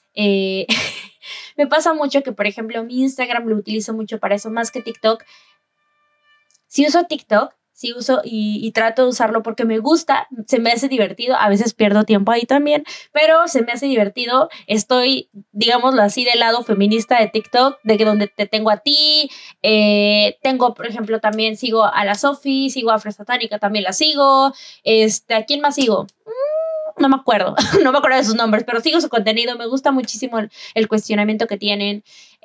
S3: me pasa mucho que, por ejemplo, mi Instagram lo utilizo mucho para eso, más que TikTok. Si uso TikTok, sí uso y trato de usarlo porque me gusta, se me hace divertido, a veces pierdo tiempo ahí también, pero se me hace divertido. Estoy, digámoslo así, del lado feminista de TikTok, de que donde te tengo a ti, tengo, por ejemplo, también sigo a la Sofi, sigo a Fred Satánica, también la sigo, ¿a quién más sigo? no me acuerdo, no me acuerdo de sus nombres, pero sigo su contenido, me gusta muchísimo el cuestionamiento que tienen,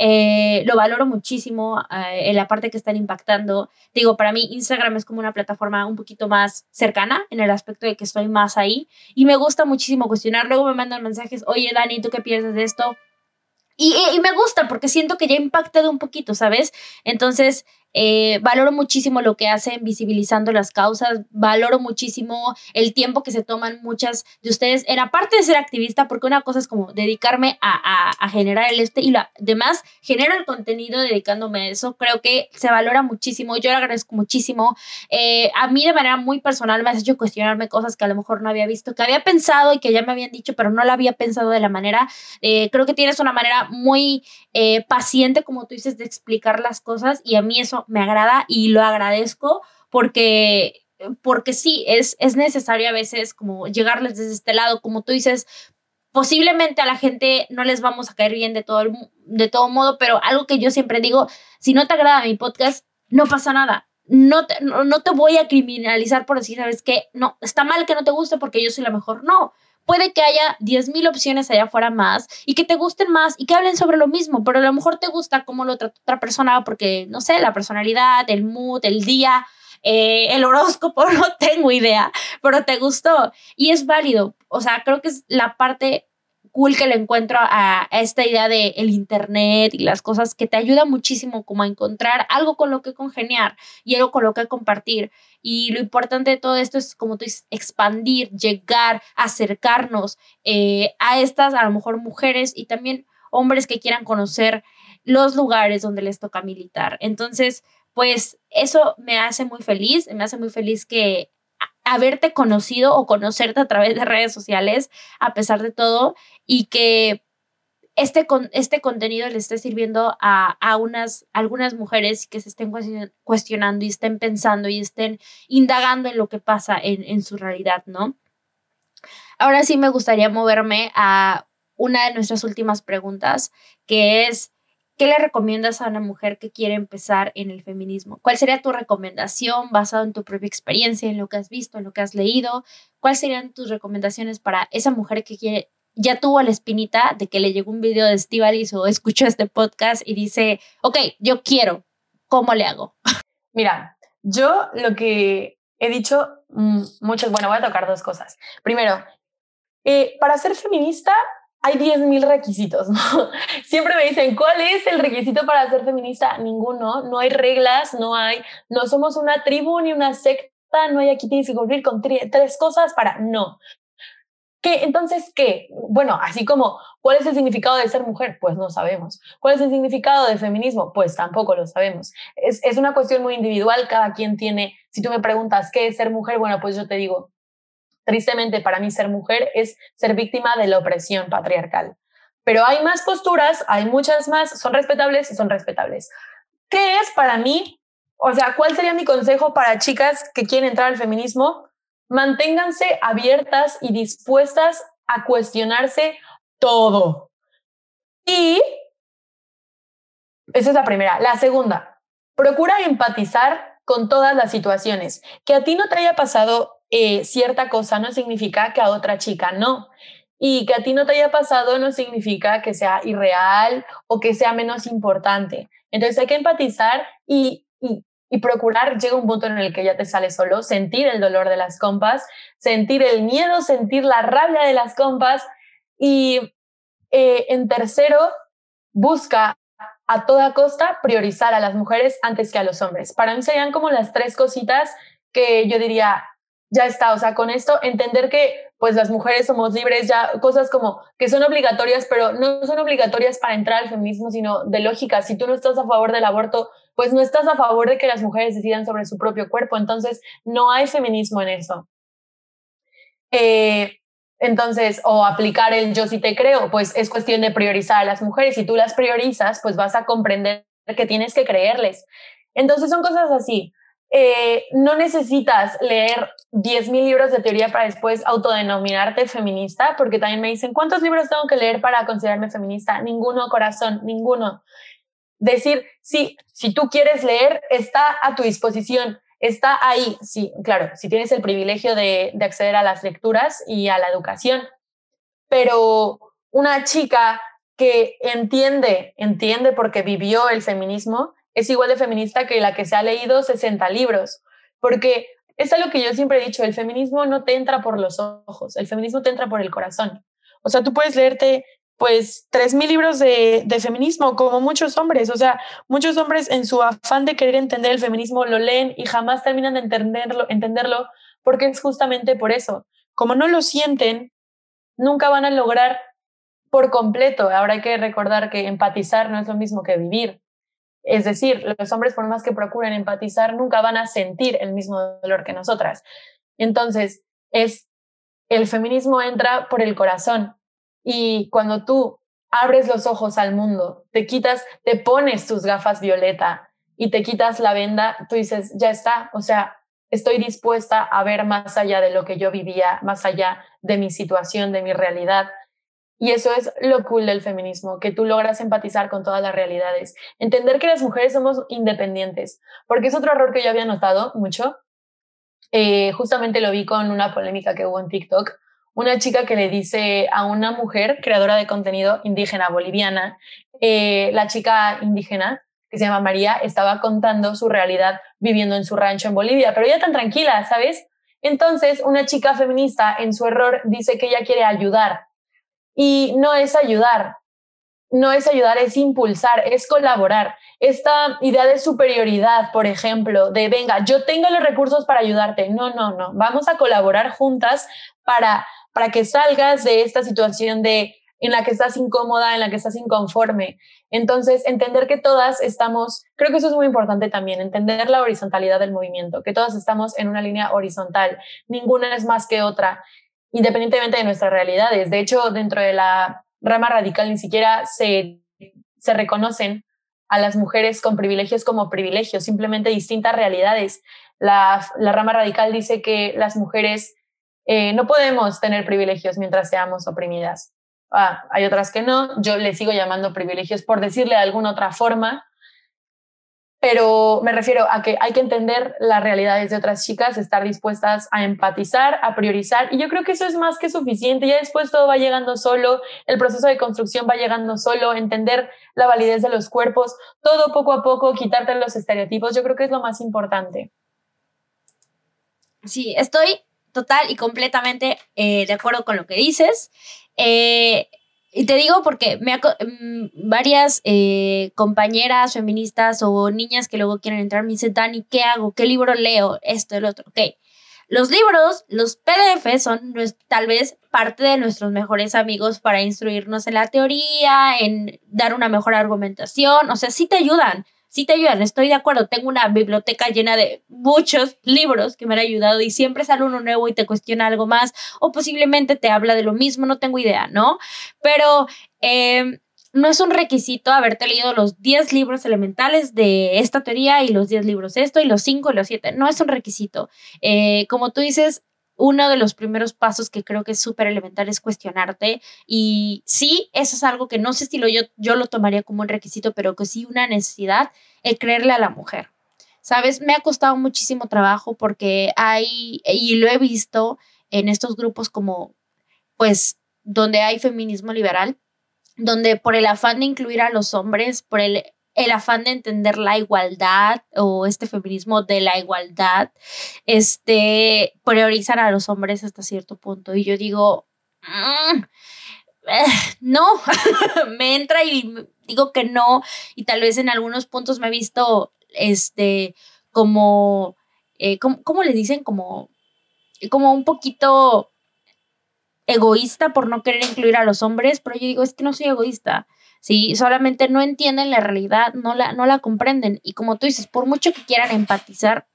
S3: lo valoro muchísimo en la parte que están impactando. Digo, para mí Instagram es como una plataforma un poquito más cercana en el aspecto de que estoy más ahí y me gusta muchísimo cuestionar. Luego me mandan mensajes, oye Dani, ¿tú qué piensas de esto? Y me gusta porque siento que ya ha impactado un poquito, ¿sabes? Entonces, valoro muchísimo lo que hacen visibilizando las causas, valoro muchísimo el tiempo que se toman muchas de ustedes en aparte de ser activista, porque una cosa es como dedicarme a generar el y la demás, genero el contenido dedicándome a eso, creo que se valora muchísimo, yo le agradezco muchísimo. A mí de manera muy personal me has hecho cuestionarme cosas que a lo mejor no había visto, que había pensado y que ya me habían dicho, pero no la había pensado de la manera. Creo que tienes una manera muy paciente, como tú dices, de explicar las cosas y a mí eso me agrada y lo agradezco porque sí, es necesario a veces como llegarles desde este lado, como tú dices, posiblemente a la gente no les vamos a caer bien de todo modo, pero algo que yo siempre digo, si no te agrada mi podcast, no pasa nada. No te voy a criminalizar por decir, ¿sabes qué? No, está mal que no te guste porque yo soy la mejor. No, puede que haya 10,000 opciones allá afuera más y que te gusten más y que hablen sobre lo mismo, pero a lo mejor te gusta cómo lo trata otra persona porque, no sé, la personalidad, el mood, el día, el horóscopo, no tengo idea, pero te gustó y es válido. O sea, creo que es la parte cool que le encuentro a esta idea de el internet y las cosas que te ayuda muchísimo como a encontrar algo con lo que congeniar y algo con lo que compartir. Y lo importante de todo esto es, como tú dices, expandir, llegar, acercarnos a estas, a lo mejor mujeres y también hombres que quieran conocer los lugares donde les toca militar. Entonces, pues eso me hace muy feliz que haberte conocido o conocerte a través de redes sociales, a pesar de todo, y que este contenido le esté sirviendo a algunas mujeres que se estén cuestionando y estén pensando y estén indagando en lo que pasa en su realidad, ¿no? Ahora sí me gustaría moverme a una de nuestras últimas preguntas, que es, ¿qué le recomiendas a una mujer que quiere empezar en el feminismo? ¿Cuál sería tu recomendación basado en tu propia experiencia, en lo que has visto, en lo que has leído? ¿Cuáles serían tus recomendaciones para esa mujer que ya tuvo la espinita de que le llegó un video de Estíbaliz o escuchó este podcast y dice, ok, yo quiero, ¿cómo le hago?
S2: Mira, yo lo que he dicho mucho, bueno, voy a tocar dos cosas. Primero, para ser feminista hay 10,000 requisitos, ¿no? Siempre me dicen, ¿cuál es el requisito para ser feminista? Ninguno, no hay reglas, no somos una tribu ni una secta, no hay aquí tienes que cumplir con 3 cosas para, no. Entonces, ¿qué? Bueno, así como, ¿cuál es el significado de ser mujer? Pues no sabemos. ¿Cuál es el significado de feminismo? Pues tampoco lo sabemos. Es una cuestión muy individual, cada quien tiene, si tú me preguntas, ¿qué es ser mujer? Bueno, pues yo te digo, tristemente para mí ser mujer es ser víctima de la opresión patriarcal. Pero hay más posturas, hay muchas más, son respetables y son respetables. ¿Qué es para mí? O sea, ¿cuál sería mi consejo para chicas que quieren entrar al feminismo? Manténganse abiertas y dispuestas a cuestionarse todo. Y esa es la primera. La segunda, procura empatizar con todas las situaciones. Que a ti no te haya pasado cierta cosa no significa que a otra chica no. Y que a ti no te haya pasado no significa que sea irreal o que sea menos importante. Entonces hay que empatizar y procurar, llega un punto en el que ya te sale solo, sentir el dolor de las compas, sentir el miedo, sentir la rabia de las compas y en tercero, busca a toda costa priorizar a las mujeres antes que a los hombres. Para mí serían como las 3 cositas que yo diría, ya está, o sea, con esto entender que pues las mujeres somos libres, ya cosas como que son obligatorias, pero no son obligatorias para entrar al feminismo, sino de lógica. Si tú no estás a favor del aborto, pues no estás a favor de que las mujeres decidan sobre su propio cuerpo, entonces no hay feminismo en eso. Entonces, o aplicar el yo sí te creo, pues es cuestión de priorizar a las mujeres. Si tú las priorizas, pues vas a comprender que tienes que creerles. Entonces son cosas así. No necesitas leer 10,000 libros de teoría para después autodenominarte feminista, porque también me dicen, ¿cuántos libros tengo que leer para considerarme feminista? Ninguno, corazón, ninguno. Decir, sí, si tú quieres leer, está a tu disposición. está ahí, sí, claro, si tienes el privilegio de acceder a las lecturas y a la educación, pero una chica que entiende porque vivió el feminismo, es igual de feminista que la que se ha leído 60 libros, porque es algo que yo siempre he dicho, el feminismo no te entra por los ojos, el feminismo te entra por el corazón. O sea, tú puedes leerte pues 3,000 libros de feminismo, como muchos hombres. O sea, muchos hombres en su afán de querer entender el feminismo lo leen y jamás terminan de entenderlo porque es justamente por eso. Como no lo sienten, nunca van a lograr por completo. Ahora hay que recordar que empatizar no es lo mismo que vivir. Es decir, los hombres, por más que procuren empatizar, nunca van a sentir el mismo dolor que nosotras. Entonces, el feminismo entra por el corazón. Y cuando tú abres los ojos al mundo, te pones tus gafas violeta y te quitas la venda, tú dices, ya está, o sea, estoy dispuesta a ver más allá de lo que yo vivía, más allá de mi situación, de mi realidad. Y eso es lo cool del feminismo, que tú logras empatizar con todas las realidades. Entender que las mujeres somos independientes, porque es otro error que yo había notado mucho. Justamente lo vi con una polémica que hubo en TikTok. Una chica que le dice a una mujer, creadora de contenido indígena boliviana, la chica indígena, que se llama María, estaba contando su realidad viviendo en su rancho en Bolivia, pero ella tan tranquila, ¿sabes? Entonces, una chica feminista en su error dice que ella quiere ayudar. Y no es ayudar, es impulsar, es colaborar. Esta idea de superioridad, por ejemplo, de venga, yo tengo los recursos para ayudarte. No, vamos a colaborar juntas para que salgas de esta situación en la que estás incómoda, en la que estás inconforme. Entonces, entender que todas estamos, creo que eso es muy importante también, entender la horizontalidad del movimiento, que todas estamos en una línea horizontal, ninguna es más que otra, independientemente de nuestras realidades. De hecho, dentro de la rama radical ni siquiera se reconocen a las mujeres con privilegios como privilegios, simplemente distintas realidades. La rama radical dice que las mujeres no podemos tener privilegios mientras seamos oprimidas. Hay otras que no, yo le sigo llamando privilegios por decirle de alguna otra forma, pero me refiero a que hay que entender las realidades de otras chicas, estar dispuestas a empatizar, a priorizar, y yo creo que eso es más que suficiente. Ya después todo va llegando solo, el proceso de construcción va llegando solo, entender la validez de los cuerpos, todo poco a poco, quitarte los estereotipos, yo creo que es lo más importante.
S3: Sí, estoy total y completamente de acuerdo con lo que dices. Y te digo porque varias compañeras feministas o niñas que luego quieren entrar me dicen, Dani, ¿qué hago? ¿Qué libro leo? Esto, el otro. Ok. Los libros, los PDF son tal vez parte de nuestros mejores amigos para instruirnos en la teoría, en dar una mejor argumentación. O sea, sí te ayudan, estoy de acuerdo. Tengo una biblioteca llena de muchos libros que me han ayudado y siempre sale uno nuevo y te cuestiona algo más o posiblemente te habla de lo mismo, no tengo idea, ¿no? Pero no es un requisito haberte leído los 10 libros elementales de esta teoría y los 10 libros esto y los 5 y los 7, no es un requisito. Como tú dices, uno de los primeros pasos que creo que es súper elemental es cuestionarte, y sí, eso es algo que no sé si yo lo tomaría como un requisito, pero que sí una necesidad, el creerle a la mujer. ¿Sabes? Me ha costado muchísimo trabajo porque y lo he visto en estos grupos como, pues, donde hay feminismo liberal, donde por el afán de incluir a los hombres, por el afán de entender la igualdad o este feminismo de la igualdad, priorizan a los hombres hasta cierto punto. Y yo digo, no, me entra y digo que no. Y tal vez en algunos puntos me he visto, como, ¿cómo le dicen? Como un poquito egoísta por no querer incluir a los hombres, pero yo digo, es que no soy egoísta, ¿sí? Solamente no entienden la realidad, no la comprenden, y como tú dices, por mucho que quieran empatizar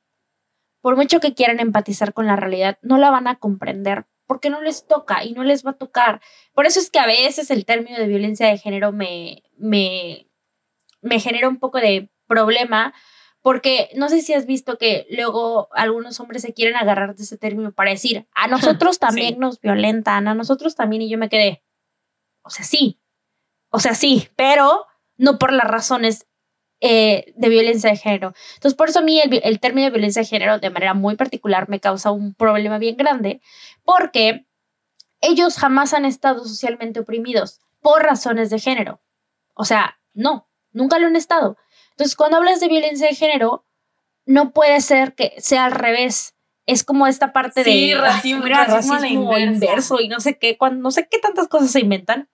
S3: con la realidad, no la van a comprender, porque no les toca y no les va a tocar. Por eso es que a veces el término de violencia de género me genera un poco de problema, porque no sé si has visto que luego algunos hombres se quieren agarrar de ese término para decir, a nosotros también sí nos violentan, a nosotros también, y yo me quedé, o sea, sí, pero no por las razones de violencia de género. Entonces, por eso a mí el término de violencia de género, de manera muy particular, me causa un problema bien grande, porque ellos jamás han estado socialmente oprimidos por razones de género. O sea, no, nunca lo han estado. Entonces, cuando hablas de violencia de género, no puede ser que sea al revés. Es como esta parte de racismo inverso y no sé qué, no sé qué tantas cosas se inventan.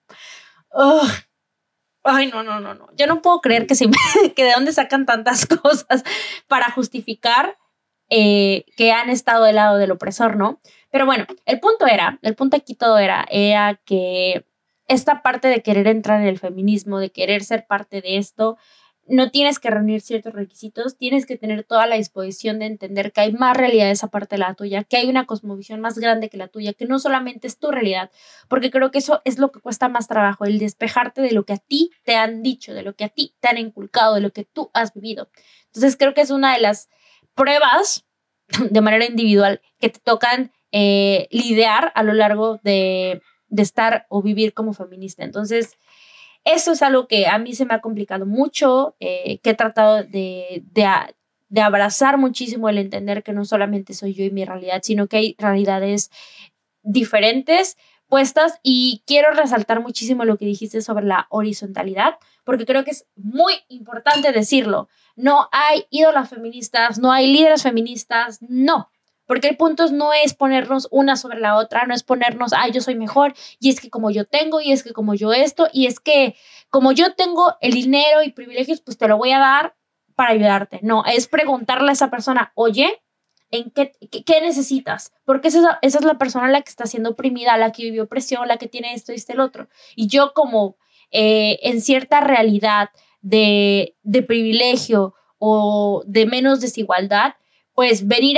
S3: Ay, no. Yo no puedo creer que de dónde sacan tantas cosas para justificar que han estado del lado del opresor, ¿no? Pero bueno, el punto aquí todo era que esta parte de querer entrar en el feminismo, de querer ser parte de esto, no tienes que reunir ciertos requisitos, tienes que tener toda la disposición de entender que hay más realidades aparte de la tuya, que hay una cosmovisión más grande que la tuya, que no solamente es tu realidad, porque creo que eso es lo que cuesta más trabajo, el despejarte de lo que a ti te han dicho, de lo que a ti te han inculcado, de lo que tú has vivido. Entonces creo que es una de las pruebas de manera individual que te tocan lidiar a lo largo de estar o vivir como feminista. Entonces, eso es algo que a mí se me ha complicado mucho, que he tratado de abrazar muchísimo, el entender que no solamente soy yo y mi realidad, sino que hay realidades diferentes puestas, y quiero resaltar muchísimo lo que dijiste sobre la horizontalidad, porque creo que es muy importante decirlo. No hay ídolas feministas, no hay líderes feministas, no. Porque el punto no es ponernos una sobre la otra, no es ponernos, yo soy mejor, y es que como yo tengo, y es que como yo esto, y es que como yo tengo el dinero y privilegios, pues te lo voy a dar para ayudarte. No, es preguntarle a esa persona, oye, ¿en qué necesitas? Porque esa es la persona la que está siendo oprimida, la que vivió opresión, la que tiene esto y el otro. Y yo como en cierta realidad de privilegio o de menos desigualdad, pues venir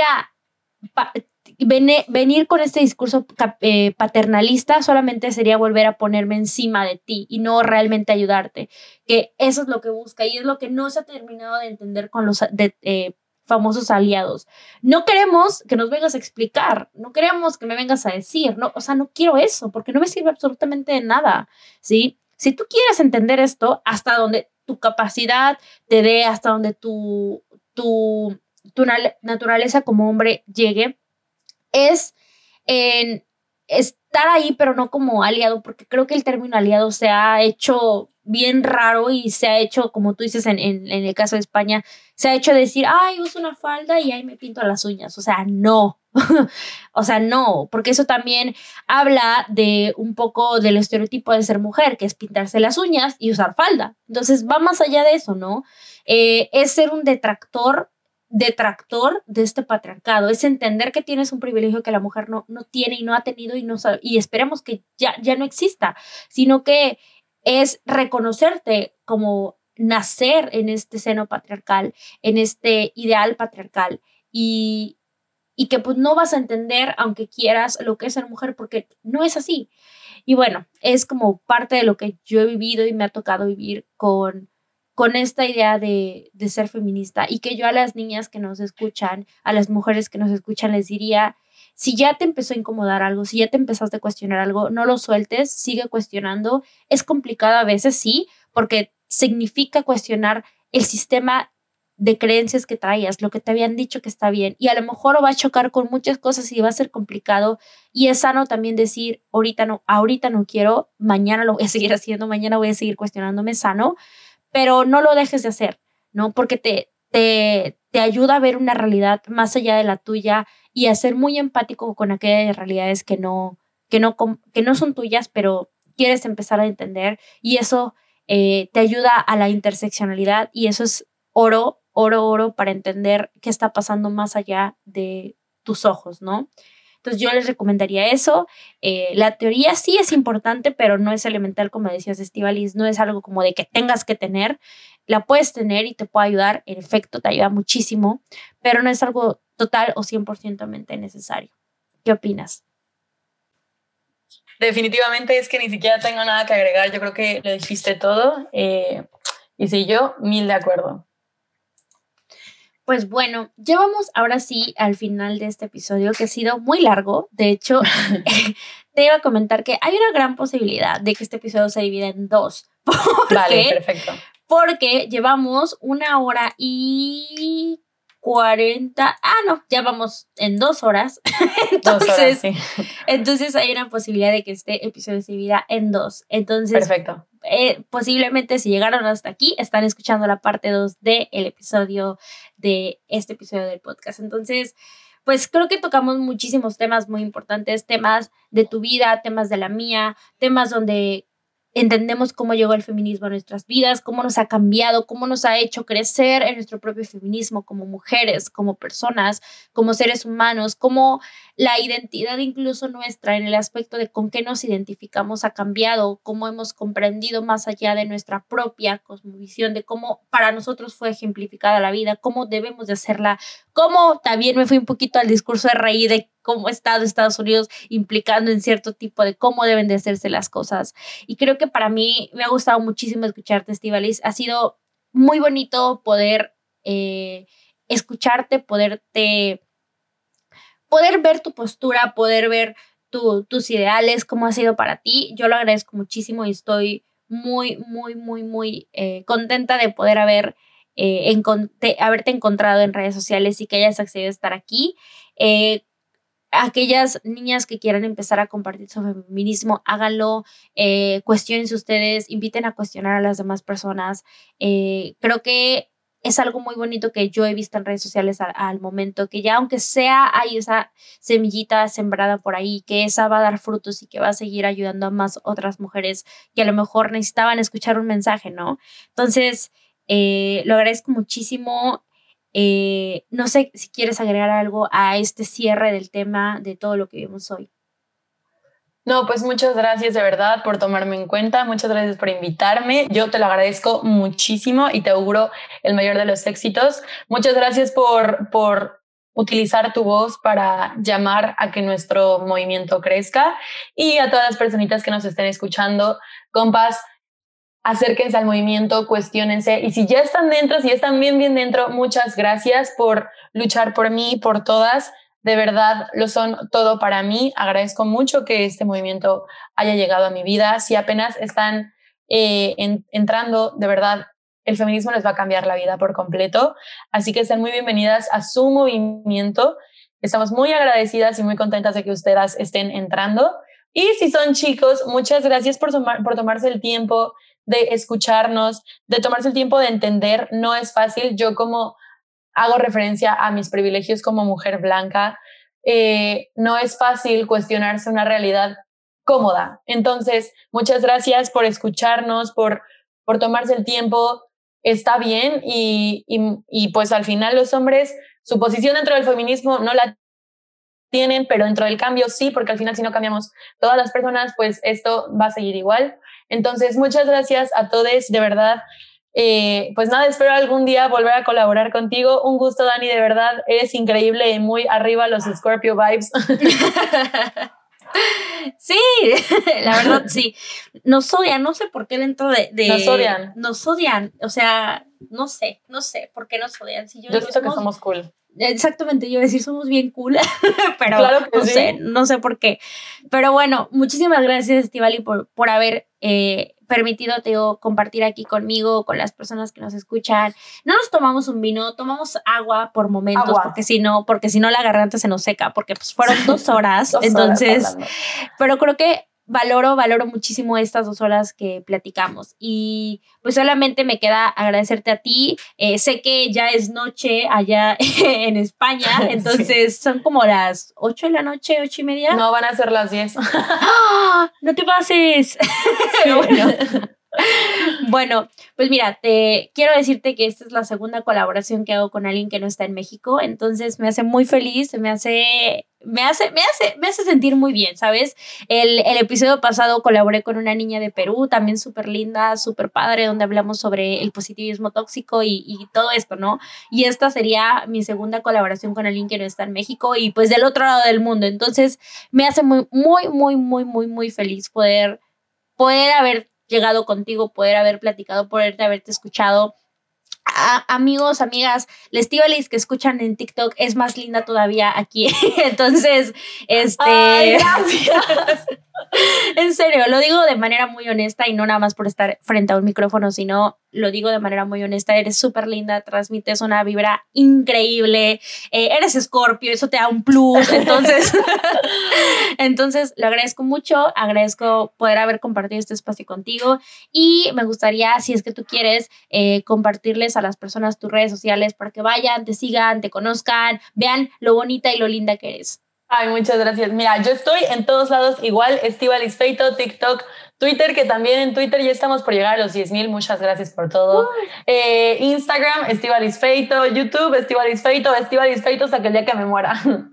S3: con este discurso paternalista solamente sería volver a ponerme encima de ti y no realmente ayudarte, que eso es lo que busca y es lo que no se ha terminado de entender con los famosos aliados. No queremos que nos vengas a explicar, no queremos que me vengas a decir, no, o sea, no quiero eso porque no me sirve absolutamente de nada, ¿sí? Si tú quieres entender esto, hasta donde tu capacidad te dé, hasta donde tu naturaleza como hombre llegue, es en estar ahí, pero no como aliado, porque creo que el término aliado se ha hecho bien raro y se ha hecho, como tú dices, en el caso de España, se ha hecho decir, uso una falda y ahí me pinto las uñas. O sea, no. O sea, no, porque eso también habla de un poco del estereotipo de ser mujer, que es pintarse las uñas y usar falda. Entonces va más allá de eso, ¿no? Es ser un detractor de este patriarcado, es entender que tienes un privilegio que la mujer no tiene y no ha tenido y esperemos que ya no exista, sino que es reconocerte como nacer en este seno patriarcal, en este ideal patriarcal, y que pues no vas a entender, aunque quieras, lo que es ser mujer, porque no es así. Y bueno, es como parte de lo que yo he vivido y me ha tocado vivir con esta idea de ser feminista, y que yo a las niñas que nos escuchan, a las mujeres que nos escuchan, les diría, si ya te empezó a incomodar algo, si ya te empezaste a cuestionar algo, no lo sueltes, sigue cuestionando. Es complicado a veces, sí, porque significa cuestionar el sistema de creencias que traías, lo que te habían dicho que está bien, y a lo mejor va a chocar con muchas cosas y va a ser complicado, y es sano también decir, ahorita no quiero, mañana lo voy a seguir haciendo, mañana voy a seguir cuestionándome, sano, pero no lo dejes de hacer, ¿no? Porque te ayuda a ver una realidad más allá de la tuya y a ser muy empático con aquellas realidades que no son tuyas, pero quieres empezar a entender, y eso te ayuda a la interseccionalidad, y eso es oro para entender qué está pasando más allá de tus ojos, ¿no? Entonces yo les recomendaría eso. La teoría sí es importante, pero no es elemental, como decías, Estíbaliz, no es algo como de que tengas que tener. La puedes tener y te puede ayudar, en efecto, te ayuda muchísimo, pero no es algo total o 100% necesario. ¿Qué opinas?
S2: Definitivamente es que ni siquiera tengo nada que agregar, yo creo que lo dijiste todo, y sí, yo 1000 de acuerdo.
S3: Pues bueno, llevamos ahora sí al final de este episodio, que ha sido muy largo. De hecho, te iba a comentar que hay una gran posibilidad de que este episodio se divida en 2.
S2: Vale, perfecto.
S3: porque llevamos 1 hora y 40. No, ya vamos en 2 horas. Entonces,
S2: 2 horas, sí.
S3: Entonces hay una posibilidad de que este episodio se divida en 2. Entonces,
S2: perfecto.
S3: Posiblemente si llegaron hasta aquí, están escuchando la parte 2 de este episodio del podcast. Entonces, pues creo que tocamos muchísimos temas muy importantes, temas de tu vida, temas de la mía, temas donde entendemos cómo llegó el feminismo a nuestras vidas, cómo nos ha cambiado, cómo nos ha hecho crecer en nuestro propio feminismo como mujeres, como personas, como seres humanos, cómo la identidad incluso nuestra en el aspecto de con qué nos identificamos ha cambiado, cómo hemos comprendido más allá de nuestra propia cosmovisión, de cómo para nosotros fue ejemplificada la vida, cómo debemos de hacerla, cómo también me fui un poquito al discurso de raíz de cómo ha estado Estados Unidos implicando en cierto tipo de cómo deben de hacerse las cosas. Y creo que para mí me ha gustado muchísimo escucharte, Estíbaliz. Ha sido muy bonito poder escucharte, poder ver tu postura, poder ver tus ideales, cómo ha sido para ti. Yo lo agradezco muchísimo y estoy muy, muy, muy, muy contenta de poder haberte encontrado en redes sociales y que hayas accedido a estar aquí. Aquellas niñas que quieran empezar a compartir sobre feminismo, háganlo, cuestionense ustedes, inviten a cuestionar a las demás personas. Creo que es algo muy bonito que yo he visto en redes sociales al momento, que ya aunque sea hay esa semillita sembrada por ahí, que esa va a dar frutos y que va a seguir ayudando a más otras mujeres que a lo mejor necesitaban escuchar un mensaje, ¿no? Entonces, lo agradezco muchísimo. No sé si quieres agregar algo a este cierre del tema de todo lo que vimos hoy.
S2: No, pues muchas gracias de verdad por tomarme en cuenta, muchas gracias por invitarme, yo te lo agradezco muchísimo y te auguro el mayor de los éxitos. Muchas gracias por utilizar tu voz para llamar a que nuestro movimiento crezca, y a todas las personitas que nos estén escuchando, compas, acérquense al movimiento, cuestiónense, y si ya están dentro, si ya están bien dentro, muchas gracias por luchar por mí, por todas. De verdad, lo son todo para mí. Agradezco mucho que este movimiento haya llegado a mi vida. Si apenas están entrando, de verdad, el feminismo les va a cambiar la vida por completo. Así que estén muy bienvenidas a su movimiento. Estamos muy agradecidas y muy contentas de que ustedes estén entrando. Y si son chicos, muchas gracias por tomarse el tiempo de escucharnos, de tomarse el tiempo de entender. No es fácil. Yo, como hago referencia a mis privilegios como mujer blanca, no es fácil cuestionarse una realidad cómoda. Entonces, muchas gracias por escucharnos, por tomarse el tiempo. Está bien, y pues al final los hombres, su posición dentro del feminismo no la tienen, pero dentro del cambio sí, porque al final si no cambiamos todas las personas, pues esto va a seguir igual. Entonces, muchas gracias a todos, de verdad. Pues nada, espero algún día volver a colaborar contigo. Un gusto, Dani, de verdad, eres increíble y muy arriba los Scorpio vibes.
S3: Sí, la verdad sí. Nos odian, no sé por qué dentro de Nos odian, o sea, no sé por qué nos odian. Si yo
S2: siento que somos cool.
S3: Exactamente, yo iba a decir somos bien cool, pero
S2: claro que
S3: no sé por qué. Pero bueno, muchísimas gracias, Estíbaliz, por haber permitido, te digo, compartir aquí conmigo, con las personas que nos escuchan. No nos tomamos un vino, tomamos agua por momentos, porque si no la garganta se nos seca, porque pues fueron 2 horas, entonces, pero creo que valoro muchísimo estas 2 horas que platicamos, y pues solamente me queda agradecerte a ti. Sé que ya es noche allá en España, entonces sí. Son como las 8 de la noche, 8:30.
S2: No, van a ser las 10.
S3: ¡Ah! ¡No te pases! Sí. Bueno, pues mira, quiero decirte que esta es la segunda colaboración que hago con alguien que no está en México, entonces me hace muy feliz, me hace sentir muy bien, ¿sabes? El episodio pasado colaboré con una niña de Perú, también súper linda, súper padre, donde hablamos sobre el positivismo tóxico y todo esto, ¿no? Y esta sería mi segunda colaboración con alguien que no está en México y pues del otro lado del mundo, entonces me hace muy, muy, muy, muy, muy, muy feliz poder haber llegado contigo, poder haber platicado, haberte escuchado, amigos, amigas, la Estíbaliz que escuchan en TikTok es más linda todavía aquí. Entonces,
S2: Ay, gracias.
S3: En serio, lo digo de manera muy honesta y no nada más por estar frente a un micrófono, sino lo digo de manera muy honesta. Eres súper linda, transmites una vibra increíble, eres Escorpio, eso te da un plus. Entonces, lo agradezco mucho, agradezco poder haber compartido este espacio contigo y me gustaría, si es que tú quieres, compartirles a las personas tus redes sociales para que vayan, te sigan, te conozcan, vean lo bonita y lo linda que eres.
S2: Ay, muchas gracias. Mira, yo estoy en todos lados igual, Estíbaliz Feito, TikTok, Twitter, que también en Twitter ya estamos por llegar a los 10,000. Muchas gracias por todo. Instagram, Estíbaliz Feito, YouTube, Estíbaliz Feito hasta que el día que me muera.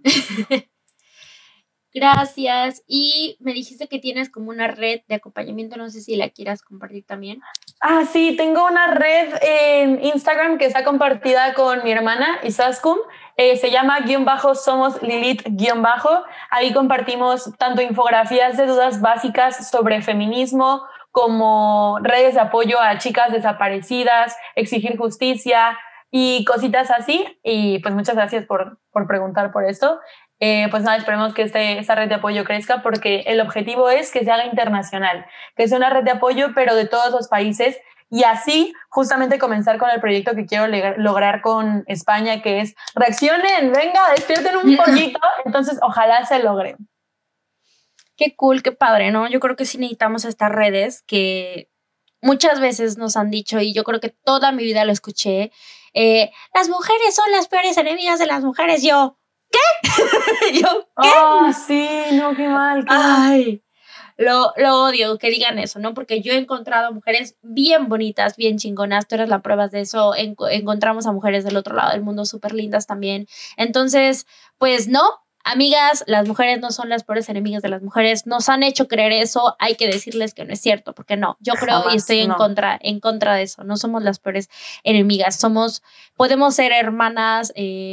S3: Gracias. Y me dijiste que tienes como una red de acompañamiento, no sé si la quieras compartir también.
S2: Ah, sí, tengo una red en Instagram que está compartida con mi hermana Isaskun. Se llama _somos Lilith _. Ahí compartimos tanto infografías de dudas básicas sobre feminismo como redes de apoyo a chicas desaparecidas, exigir justicia y cositas así. Y pues muchas gracias por preguntar por esto. Pues nada, esperemos que esta red de apoyo crezca porque el objetivo es que se haga internacional, que sea una red de apoyo pero de todos los países y así justamente comenzar con el proyecto que quiero lograr con España, que es reaccionen, venga, despierten un poquito, entonces ojalá se logre.
S3: Qué cool, qué padre, ¿no? Yo creo que sí necesitamos estas redes que muchas veces nos han dicho y yo creo que toda mi vida lo escuché, las mujeres son las peores enemigas de las mujeres. Yo, ¿qué? Yo, ¿qué?
S2: Oh, sí, no, qué mal.
S3: Ay, lo odio que digan eso, ¿no? Porque yo he encontrado mujeres bien bonitas, bien chingonas, tú eres la prueba de eso, encontramos a mujeres del otro lado del mundo súper lindas también. Entonces, pues no, amigas, las mujeres no son las peores enemigas de las mujeres, nos han hecho creer eso, hay que decirles que no es cierto, porque no, yo creo jamás, y estoy en contra de eso, no somos las peores enemigas, podemos ser hermanas,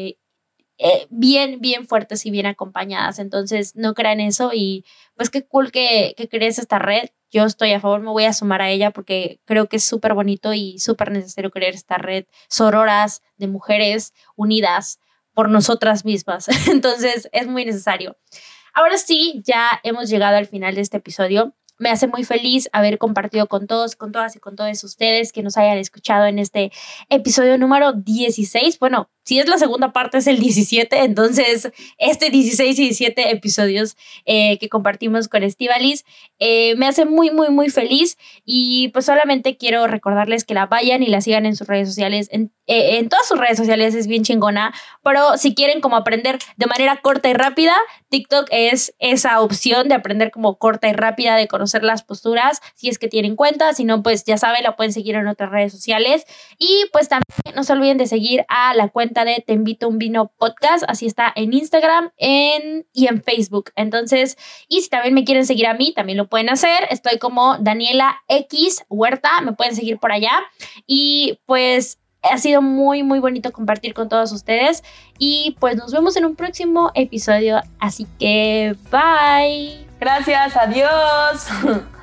S3: bien fuertes y bien acompañadas, entonces no crean eso y pues qué cool que crees esta red. Yo estoy a favor, me voy a sumar a ella porque creo que es súper bonito y súper necesario crear esta red sororas de mujeres unidas por nosotras mismas, entonces es muy necesario. Ahora sí, ya hemos llegado al final de este episodio. Me hace muy feliz haber compartido con todos, con todas y con todos ustedes que nos hayan escuchado en este episodio número 16. Bueno, si es la segunda parte es el 17, entonces 16 y 17 episodios que compartimos con Estíbaliz me hace muy feliz y pues solamente quiero recordarles que la vayan y la sigan en sus redes sociales, en todas sus redes sociales, es bien chingona, pero si quieren como aprender de manera corta y rápida, TikTok es esa opción de aprender como corta y rápida, de conocer las posturas, si es que tienen cuenta, si no pues ya saben, la pueden seguir en otras redes sociales y pues también no se olviden de seguir a la cuenta de Te Invito a un Vino Podcast, así está en Instagram y en Facebook. Entonces, y si también me quieren seguir a mí, también lo pueden hacer. Estoy como Daniela X Huerta, me pueden seguir por allá. Y pues ha sido muy bonito compartir con todos ustedes. Y pues nos vemos en un próximo episodio. Así que bye.
S2: Gracias, adiós.